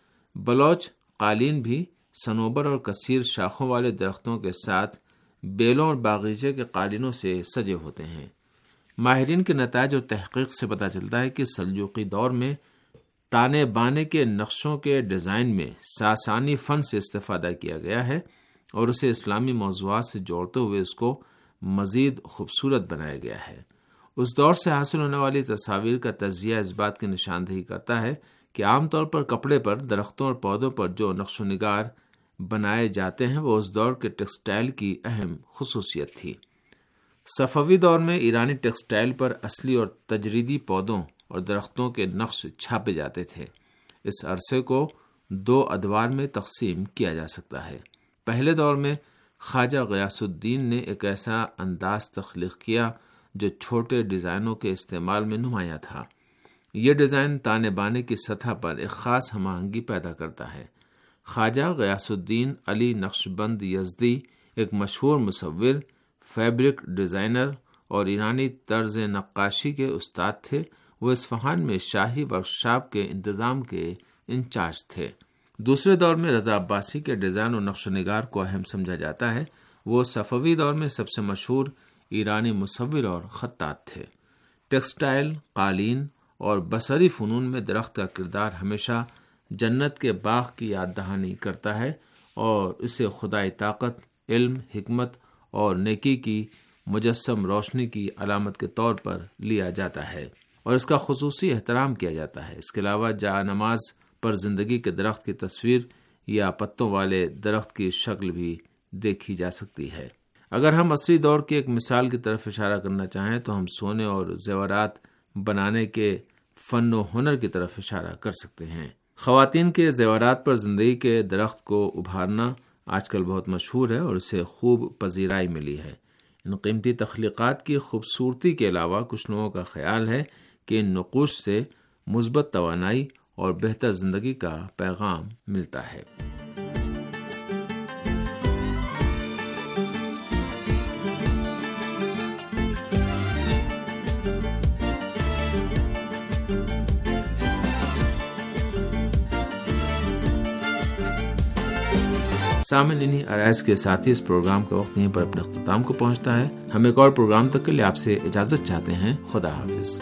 بلوچ قالین بھی صنوبر اور کثیر شاخوں والے درختوں کے ساتھ بیلوں اور باغیچے کے قالینوں سے سجے ہوتے ہیں۔ ماہرین کے نتائج اور تحقیق سے پتہ چلتا ہے کہ سلجوقی دور میں تانے بانے کے نقشوں کے ڈیزائن میں ساسانی فن سے استفادہ کیا گیا ہے اور اسے اسلامی موضوعات سے جوڑتے ہوئے اس کو مزید خوبصورت بنایا گیا ہے۔ اس دور سے حاصل ہونے والی تصاویر کا تجزیہ اس بات کی نشاندہی کرتا ہے کہ عام طور پر کپڑے پر، درختوں اور پودوں پر جو نقش و نگار بنائے جاتے ہیں وہ اس دور کے ٹیکسٹائل کی اہم خصوصیت تھی۔ صفوی دور میں ایرانی ٹیکسٹائل پر اصلی اور تجریدی پودوں اور درختوں کے نقش چھاپے جاتے تھے۔ اس عرصے کو دو ادوار میں تقسیم کیا جا سکتا ہے۔ پہلے دور میں خواجہ غیاث الدین نے ایک ایسا انداز تخلیق کیا جو چھوٹے ڈیزائنوں کے استعمال میں نمایاں تھا۔ یہ ڈیزائن تانے بانے کی سطح پر ایک خاص ہم آہنگی پیدا کرتا ہے۔ خواجہ غیاث الدین علی نقشبند یزدی ایک مشہور مصور، فیبرک ڈیزائنر اور ایرانی طرز نقاشی کے استاد تھے۔ وہ اصفہان میں شاہی ورکشاپ کے انتظام کے انچارج تھے۔ دوسرے دور میں رضا عباسی کے ڈیزائن اور نقش و نگار کو اہم سمجھا جاتا ہے۔ وہ صفوی دور میں سب سے مشہور ایرانی مصور اور خطاط تھے۔ ٹیکسٹائل، قالین اور بصری فنون میں درخت کا کردار ہمیشہ جنت کے باغ کی یاد دہانی کرتا ہے اور اسے خدائی طاقت، علم، حکمت اور نیکی کی مجسم روشنی کی علامت کے طور پر لیا جاتا ہے اور اس کا خصوصی احترام کیا جاتا ہے۔ اس کے علاوہ جا نماز پر زندگی کے درخت کی تصویر یا پتوں والے درخت کی شکل بھی دیکھی جا سکتی ہے۔ اگر ہم عصری دور کی ایک مثال کی طرف اشارہ کرنا چاہیں تو ہم سونے اور زیورات بنانے کے فن و ہنر کی طرف اشارہ کر سکتے ہیں۔ خواتین کے زیورات پر زندگی کے درخت کو ابھارنا آج کل بہت مشہور ہے اور اسے خوب پذیرائی ملی ہے۔ ان قیمتی تخلیقات کی خوبصورتی کے علاوہ کچھ لوگوں کا خیال ہے کہ ان نقوش سے مثبت توانائی اور بہتر زندگی کا پیغام ملتا ہے۔ سامعین، انہی عرائض کے ساتھ ہی اس پروگرام کا وقت یہیں پر اپنے اختتام کو پہنچتا ہے۔ ہم ایک اور پروگرام تک کے لیے آپ سے اجازت چاہتے ہیں۔ خدا حافظ۔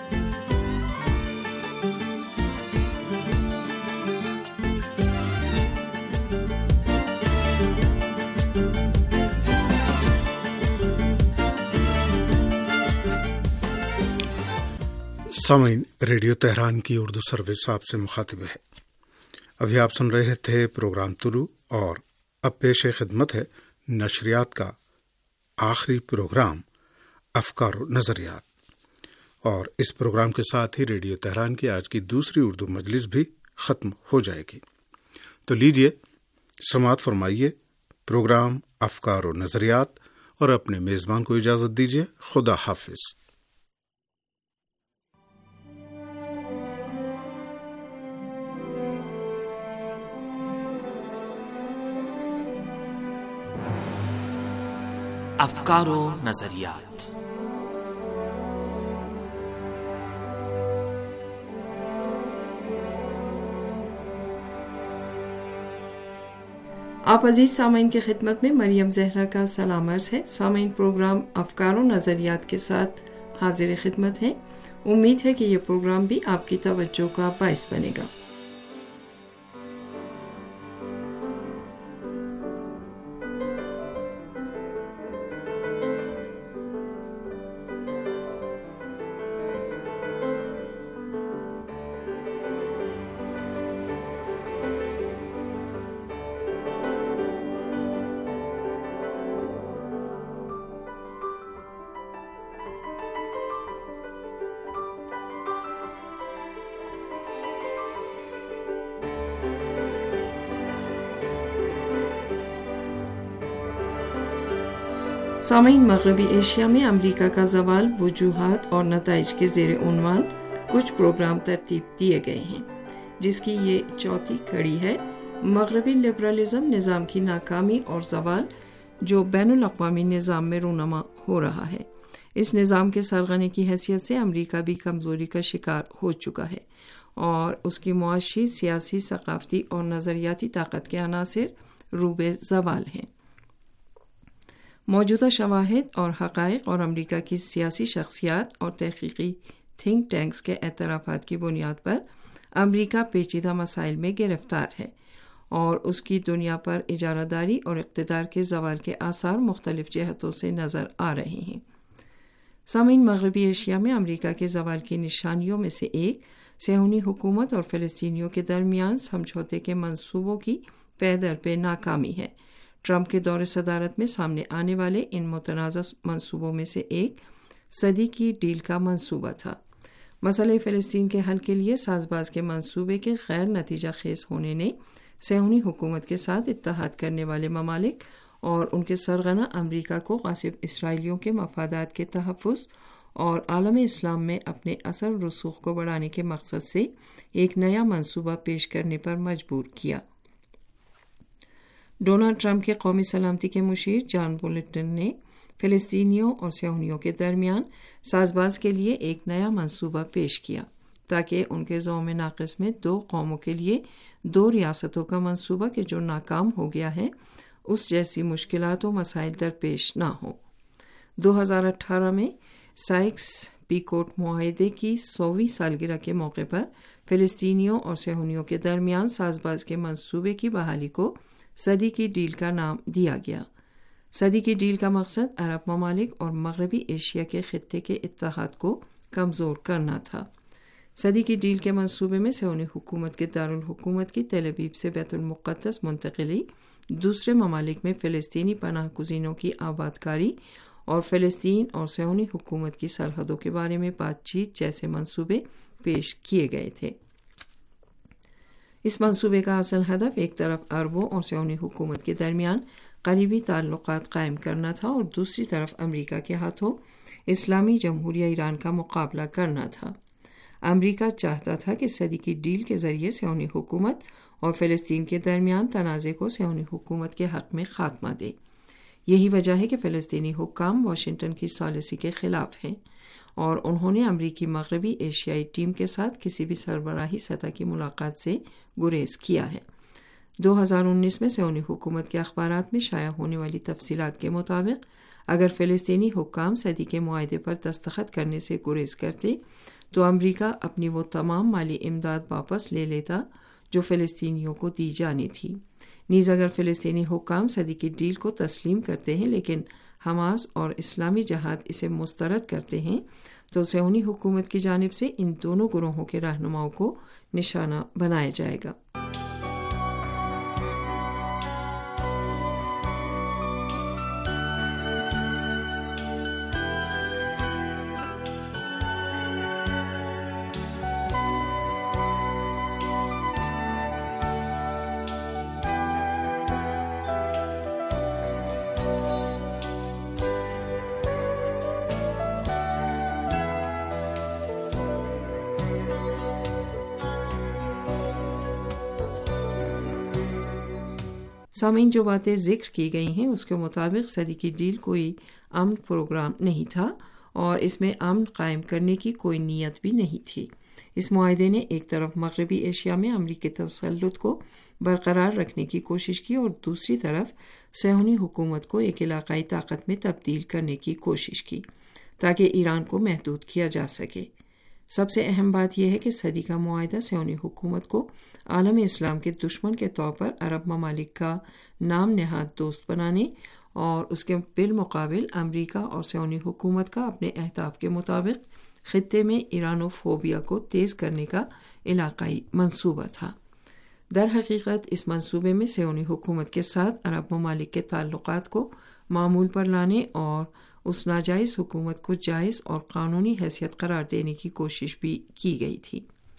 سامعین، ریڈیو تہران کی اردو سروس آپ سے مخاطب ہے۔ ابھی آپ سن رہے تھے پروگرام طلوع، اور اب پیش خدمت ہے نشریات کا آخری پروگرام افکار و نظریات۔ اور اس پروگرام کے ساتھ ہی ریڈیو تہران کی آج کی دوسری اردو مجلس بھی ختم ہو جائے گی۔ تو لیجیے سماعت فرمائیے پروگرام افکار و نظریات اور اپنے میزبان کو اجازت دیجیے۔ خدا حافظ۔ افکار و نظریات۔ آپ عزیز سامعین کی خدمت میں مریم زہرا کا سلام عرض ہے۔ سامعین، پروگرام افکار و نظریات کے ساتھ حاضر خدمت ہے۔ امید ہے کہ یہ پروگرام بھی آپ کی توجہ کا باعث بنے گا۔ سامعین، مغربی ایشیا میں امریکہ کا زوال، وجوہات اور نتائج کے زیر عنوان کچھ پروگرام ترتیب دیے گئے ہیں، جس کی یہ چوتھی کڑی ہے۔ مغربی لبرلزم نظام کی ناکامی اور زوال جو بین الاقوامی نظام میں رونما ہو رہا ہے۔ اس نظام کے سرغنے کی حیثیت سے امریکہ بھی کمزوری کا شکار ہو چکا ہے اور اس کی معاشی، سیاسی، ثقافتی اور نظریاتی طاقت کے عناصر روبے زوال ہیں۔ موجودہ شواہد اور حقائق اور امریکہ کی سیاسی شخصیات اور تحقیقی تھنک ٹینکس کے اعترافات کی بنیاد پر امریکہ پیچیدہ مسائل میں گرفتار ہے اور اس کی دنیا پر اجارہ داری اور اقتدار کے زوال کے آثار مختلف جہتوں سے نظر آ رہے ہیں۔ سامعین، مغربی ایشیا میں امریکہ کے زوال کی نشانیوں میں سے ایک صہیونی حکومت اور فلسطینیوں کے درمیان سمجھوتے کے منصوبوں کی پے در پہ ناکامی ہے۔ ٹرمپ کے دور صدارت میں سامنے آنے والے ان متنازع منصوبوں میں سے ایک صدی کی ڈیل کا منصوبہ تھا۔ مسئلہ فلسطین کے حل کے لیے ساز باز کے منصوبے کے غیر نتیجہ خیز ہونے نے صہیونی حکومت کے ساتھ اتحاد کرنے والے ممالک اور ان کے سرغنہ امریکہ کو غاصب اسرائیلیوں کے مفادات کے تحفظ اور عالم اسلام میں اپنے اثر رسوخ کو بڑھانے کے مقصد سے ایک نیا منصوبہ پیش کرنے پر مجبور کیا۔ ڈونلڈ ٹرمپ کے قومی سلامتی کے مشیر جان بولٹن نے فلسطینیوں اور صہیونیوں کے درمیان ساز باز کے لیے ایک نیا منصوبہ پیش کیا تاکہ ان کے زوم ناقص میں دو قوموں کے لیے دو ریاستوں کا منصوبہ کہ جو ناکام ہو گیا ہے اس جیسی مشکلات و مسائل درپیش نہ ہوں۔ دو ہزار اٹھارہ میں سائکس پیکوٹ معاہدے کی سوویں سالگرہ کے موقع پر فلسطینیوں اور صہیونیوں کے درمیان ساز باز کے منصوبے کی بحالی کو صدی کی ڈیل کا نام دیا گیا۔ صدی کی ڈیل کا مقصد عرب ممالک اور مغربی ایشیا کے خطے کے اتحاد کو کمزور کرنا تھا۔ صدی کی ڈیل کے منصوبے میں صہیونی حکومت کے دارالحکومت کی تل ابیب سے بیت المقدس منتقلی، دوسرے ممالک میں فلسطینی پناہ گزینوں کی آباد کاری اور فلسطین اور صہیونی حکومت کی سرحدوں کے بارے میں بات چیت جیسے منصوبے پیش کیے گئے تھے۔ اس منصوبے کا اصل ہدف ایک طرف عربوں اور صہیونی حکومت کے درمیان قریبی تعلقات قائم کرنا تھا اور دوسری طرف امریکہ کے ہاتھوں اسلامی جمہوریہ ایران کا مقابلہ کرنا تھا۔ امریکہ چاہتا تھا کہ صدی کی ڈیل کے ذریعے صہیونی حکومت اور فلسطین کے درمیان تنازع کو صہیونی حکومت کے حق میں خاتمہ دے۔ یہی وجہ ہے کہ فلسطینی حکام واشنگٹن کی ثالثی کے خلاف ہیں اور انہوں نے امریکی مغربی ایشیائی ٹیم کے ساتھ کسی بھی سربراہی سطح کی ملاقات سے گریز کیا ہے۔ دو ہزار انیس میں صہیونی حکومت کے اخبارات میں شائع ہونے والی تفصیلات کے مطابق اگر فلسطینی حکام صدی کے معاہدے پر دستخط کرنے سے گریز کرتے تو امریکہ اپنی وہ تمام مالی امداد واپس لے لیتا جو فلسطینیوں کو دی جانی تھی۔ نیز اگر فلسطینی حکام صدی کی ڈیل کو تسلیم کرتے ہیں لیکن حماس اور اسلامی جہاد اسے مسترد کرتے ہیں تو صہیونی حکومت کی جانب سے ان دونوں گروہوں کے رہنماؤں کو نشانہ بنایا جائے گا۔ سامعین، جو باتیں ذکر کی گئی ہیں اس کے مطابق صدی کی ڈیل کوئی امن پروگرام نہیں تھا اور اس میں امن قائم کرنے کی کوئی نیت بھی نہیں تھی۔ اس معاہدے نے ایک طرف مغربی ایشیا میں امریکی تسلط کو برقرار رکھنے کی کوشش کی اور دوسری طرف صہیونی حکومت کو ایک علاقائی طاقت میں تبدیل کرنے کی کوشش کی تاکہ ایران کو محدود کیا جا سکے۔ سب سے اہم بات یہ ہے کہ صدی کا معاہدہ صہیونی حکومت کو عالم اسلام کے دشمن کے طور پر عرب ممالک کا نام نہاد دوست بنانے اور اس کے بالمقابل امریکہ اور صہیونی حکومت کا اپنے اہداف کے مطابق خطے میں ایرانو فوبیا کو تیز کرنے کا علاقائی منصوبہ تھا۔ در حقیقت اس منصوبے میں صہیونی حکومت کے ساتھ عرب ممالک کے تعلقات کو معمول پر لانے اور اس ناجائز حکومت کو جائز اور قانونی حیثیت قرار دینے کی کوشش بھی کی گئی تھی۔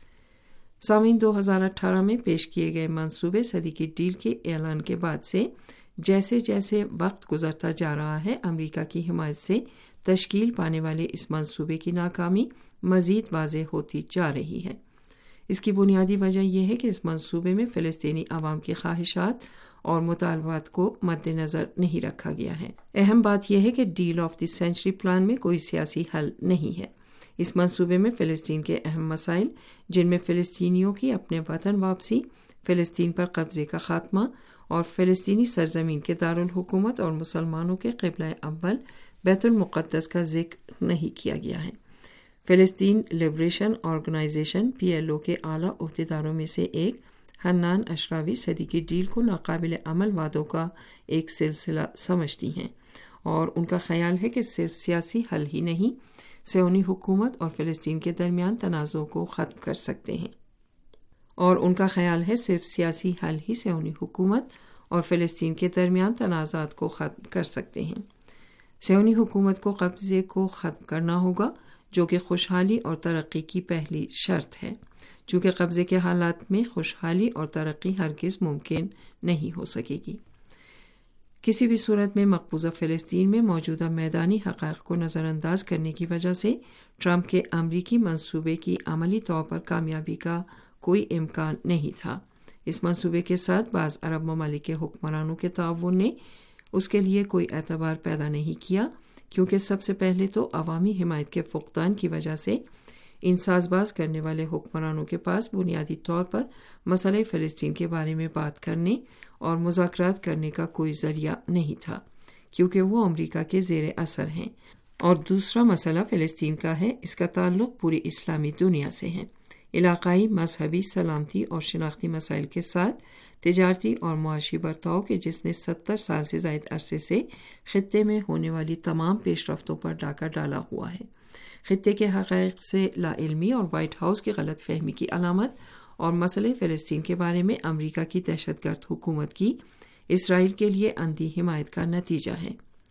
سامعین، دو ہزار اٹھارہ میں پیش کیے گئے منصوبے صدی کی ڈیل کے اعلان کے بعد سے جیسے جیسے وقت گزرتا جا رہا ہے، امریکہ کی حمایت سے تشکیل پانے والے اس منصوبے کی ناکامی مزید واضح ہوتی جا رہی ہے۔ اس کی بنیادی وجہ یہ ہے کہ اس منصوبے میں فلسطینی عوام کی خواہشات اور مطالبات کو مد نظر نہیں رکھا گیا ہے۔ اہم بات یہ ہے کہ deal of the century plan میں کوئی سیاسی حل نہیں ہے۔ اس منصوبے میں فلسطین کے اہم مسائل، جن میں فلسطینیوں کی اپنے وطن واپسی، فلسطین پر قبضے کا خاتمہ اور فلسطینی سرزمین کے دارالحکومت اور مسلمانوں کے قبلہ اول بیت المقدس کا ذکر نہیں کیا گیا ہے۔ فلسطین liberation organization P L O کے اعلیٰ عہدیداروں میں سے ایک حنان اشراوی صدی کی ڈیل کو ناقابل عمل وعدوں کا ایک سلسلہ سمجھتی ہیں اور ان کا خیال ہے کہ صرف سیاسی حل ہی نہیں، صہیونی حکومت اور فلسطین کے درمیان تنازع کو ختم کر سکتے ہیں اور ان کا خیال ہے صرف سیاسی حل ہی صہیونی حکومت اور فلسطین کے درمیان تنازعات کو ختم کر سکتے ہیں۔ صہیونی حکومت کو قبضے کو ختم کرنا ہوگا، جو کہ خوشحالی اور ترقی کی پہلی شرط ہے، چونکہ قبضے کے حالات میں خوشحالی اور ترقی ہرگز ممکن نہیں ہو سکے گی۔ کسی بھی صورت میں مقبوضہ فلسطین میں موجودہ میدانی حقائق کو نظر انداز کرنے کی وجہ سے ٹرمپ کے امریکی منصوبے کی عملی طور پر کامیابی کا کوئی امکان نہیں تھا۔ اس منصوبے کے ساتھ بعض عرب ممالک کے حکمرانوں کے تعاون نے اس کے لیے کوئی اعتبار پیدا نہیں کیا، کیونکہ سب سے پہلے تو عوامی حمایت کے فقدان کی وجہ سے ان ساز باز کرنے والے حکمرانوں کے پاس بنیادی طور پر مسئلہ فلسطین کے بارے میں بات کرنے اور مذاکرات کرنے کا کوئی ذریعہ نہیں تھا، کیونکہ وہ امریکہ کے زیر اثر ہیں، اور دوسرا مسئلہ فلسطین کا ہے، اس کا تعلق پوری اسلامی دنیا سے ہے۔ علاقائی، مذہبی، سلامتی اور شناختی مسائل کے ساتھ تجارتی اور معاشی برتاؤ کے جس نے ستر سال سے زائد عرصے سے خطے میں ہونے والی تمام پیش رفتوں پر ڈاکہ ڈالا ہوا ہے۔ خطے کے حقائق سے لا علمی اور وائٹ ہاؤس کی غلط فہمی کی علامت اور مسئلہ فلسطین کے بارے میں امریکہ کی دہشت گرد حکومت کی اسرائیل کے لیے اندھی حمایت کا نتیجہ ہے۔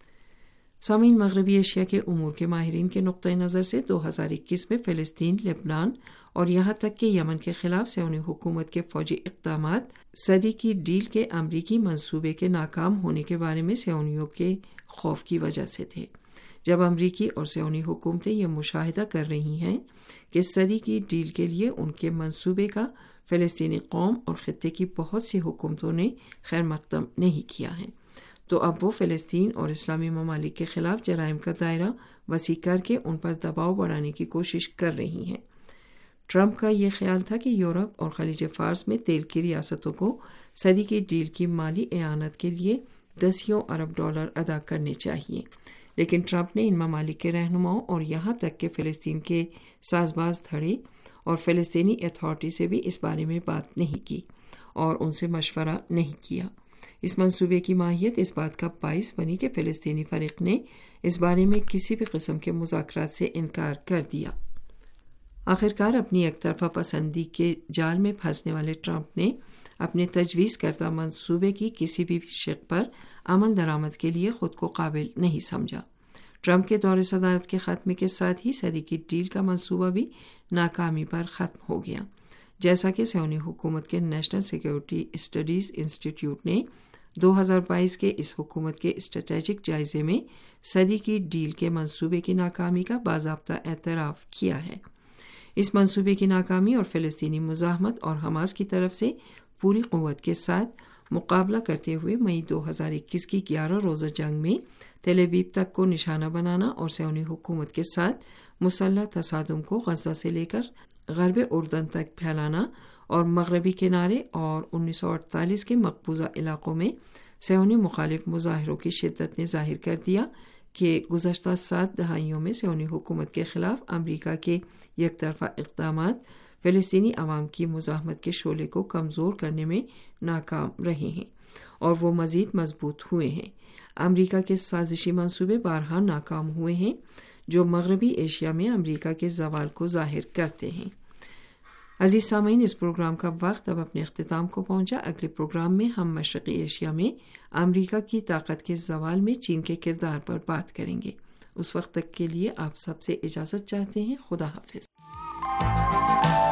سامعین، مغربی ایشیا کے امور کے ماہرین کے نقطۂ نظر سے دو ہزار اکیس میں فلسطین، لبنان اور یہاں تک کہ یمن کے خلاف صہیونی حکومت کے فوجی اقدامات صدی کی ڈیل کے امریکی منصوبے کے ناکام ہونے کے بارے میں صہیونیوں کے خوف کی وجہ سے تھے۔ جب امریکی اور صہیونی حکومتیں یہ مشاہدہ کر رہی ہیں کہ صدی کی ڈیل کے لیے ان کے منصوبے کا فلسطینی قوم اور خطے کی بہت سی حکومتوں نے خیر مقدم نہیں کیا ہے، تو اب وہ فلسطین اور اسلامی ممالک کے خلاف جرائم کا دائرہ وسیع کر کے ان پر دباؤ بڑھانے کی کوشش کر رہی ہیں۔ ٹرمپ کا یہ خیال تھا کہ یورپ اور خلیج فارس میں تیل کی ریاستوں کو صدی کی ڈیل کی مالی اعانت کے لیے دسیوں ارب ڈالر ادا کرنے چاہیے، لیکن ٹرمپ نے ان ممالک کے رہنماؤں اور یہاں تک کہ فلسطین کے ساز باز دھڑے اور فلسطینی اتھارٹی سے بھی اس بارے میں بات نہیں کی اور ان سے مشورہ نہیں کیا۔ اس منصوبے کی ماہیت اس بات کا باعث بنی کہ فلسطینی فریق نے اس بارے میں کسی بھی قسم کے مذاکرات سے انکار کر دیا۔ آخرکار اپنی ایک طرفہ پسندی کے جال میں پھنسنے والے ٹرمپ نے اپنے تجویز کردہ منصوبے کی کسی بھی شق پر عمل درآمد کے لیے خود کو قابل نہیں سمجھا۔ ٹرمپ کے دور صدارت کے خاتمے کے ساتھ ہی صدی کی ڈیل کا منصوبہ بھی ناکامی پر ختم ہو گیا، جیسا کہ صہیونی حکومت کے نیشنل سیکیورٹی اسٹڈیز انسٹیٹیوٹ نے دو ہزار بائیس کے اس حکومت کے اسٹریٹجک جائزے میں صدی کی ڈیل کے منصوبے کی ناکامی کا باضابطہ اعتراف کیا ہے۔ اس منصوبے کی ناکامی اور فلسطینی مزاحمت اور حماس کی طرف سے پوری قوت کے ساتھ मुकाबला करते हुए मई दो हज़ार इक्कीस की ग्यारह रोज़ा जंग में तेल अवीव तक को निशाना बनाना और सैनी हुकूमत के साथ मुसल्लह तसादुम को गजा से लेकर गरब उर्दन तक फैलाना और मगरबी किनारे और उन्नीस सौ अड़तालीस के मकबूजा इलाकों में सैनी मुखालिफ मुजाहिरों की शिद्दत ने जाहिर कर दिया कि गुज़श्ता सात दहाइयों में सैनी हुकूमत के खिलाफ अमरीका के एक तरफा इक़दामात फ़लस्तीनी अवाम की मुज़ाहमत के शोले को कमज़ोर करने में नाकाम रहे हैं और वो मज़ीद मजबूत हुए हैं। अमरीका के साजिशी मंसूबे बारहा नाकाम हुए हैं जो मगरबी एशिया में अमरीका के ज़वाल को ज़ाहिर करते हैं। अजीज सामीन, इस प्रोग्राम का वक्त अब अपने अख्तिताम को पहुंचा। अगले प्रोग्राम में हम मशरक़ी एशिया में अमरीका की ताकत के ज़वाल में चीन के किरदार पर बात करेंगे। उस वक्त तक के लिए आप सबसे इजाज़त चाहते हैं। खुदा हाफिज़।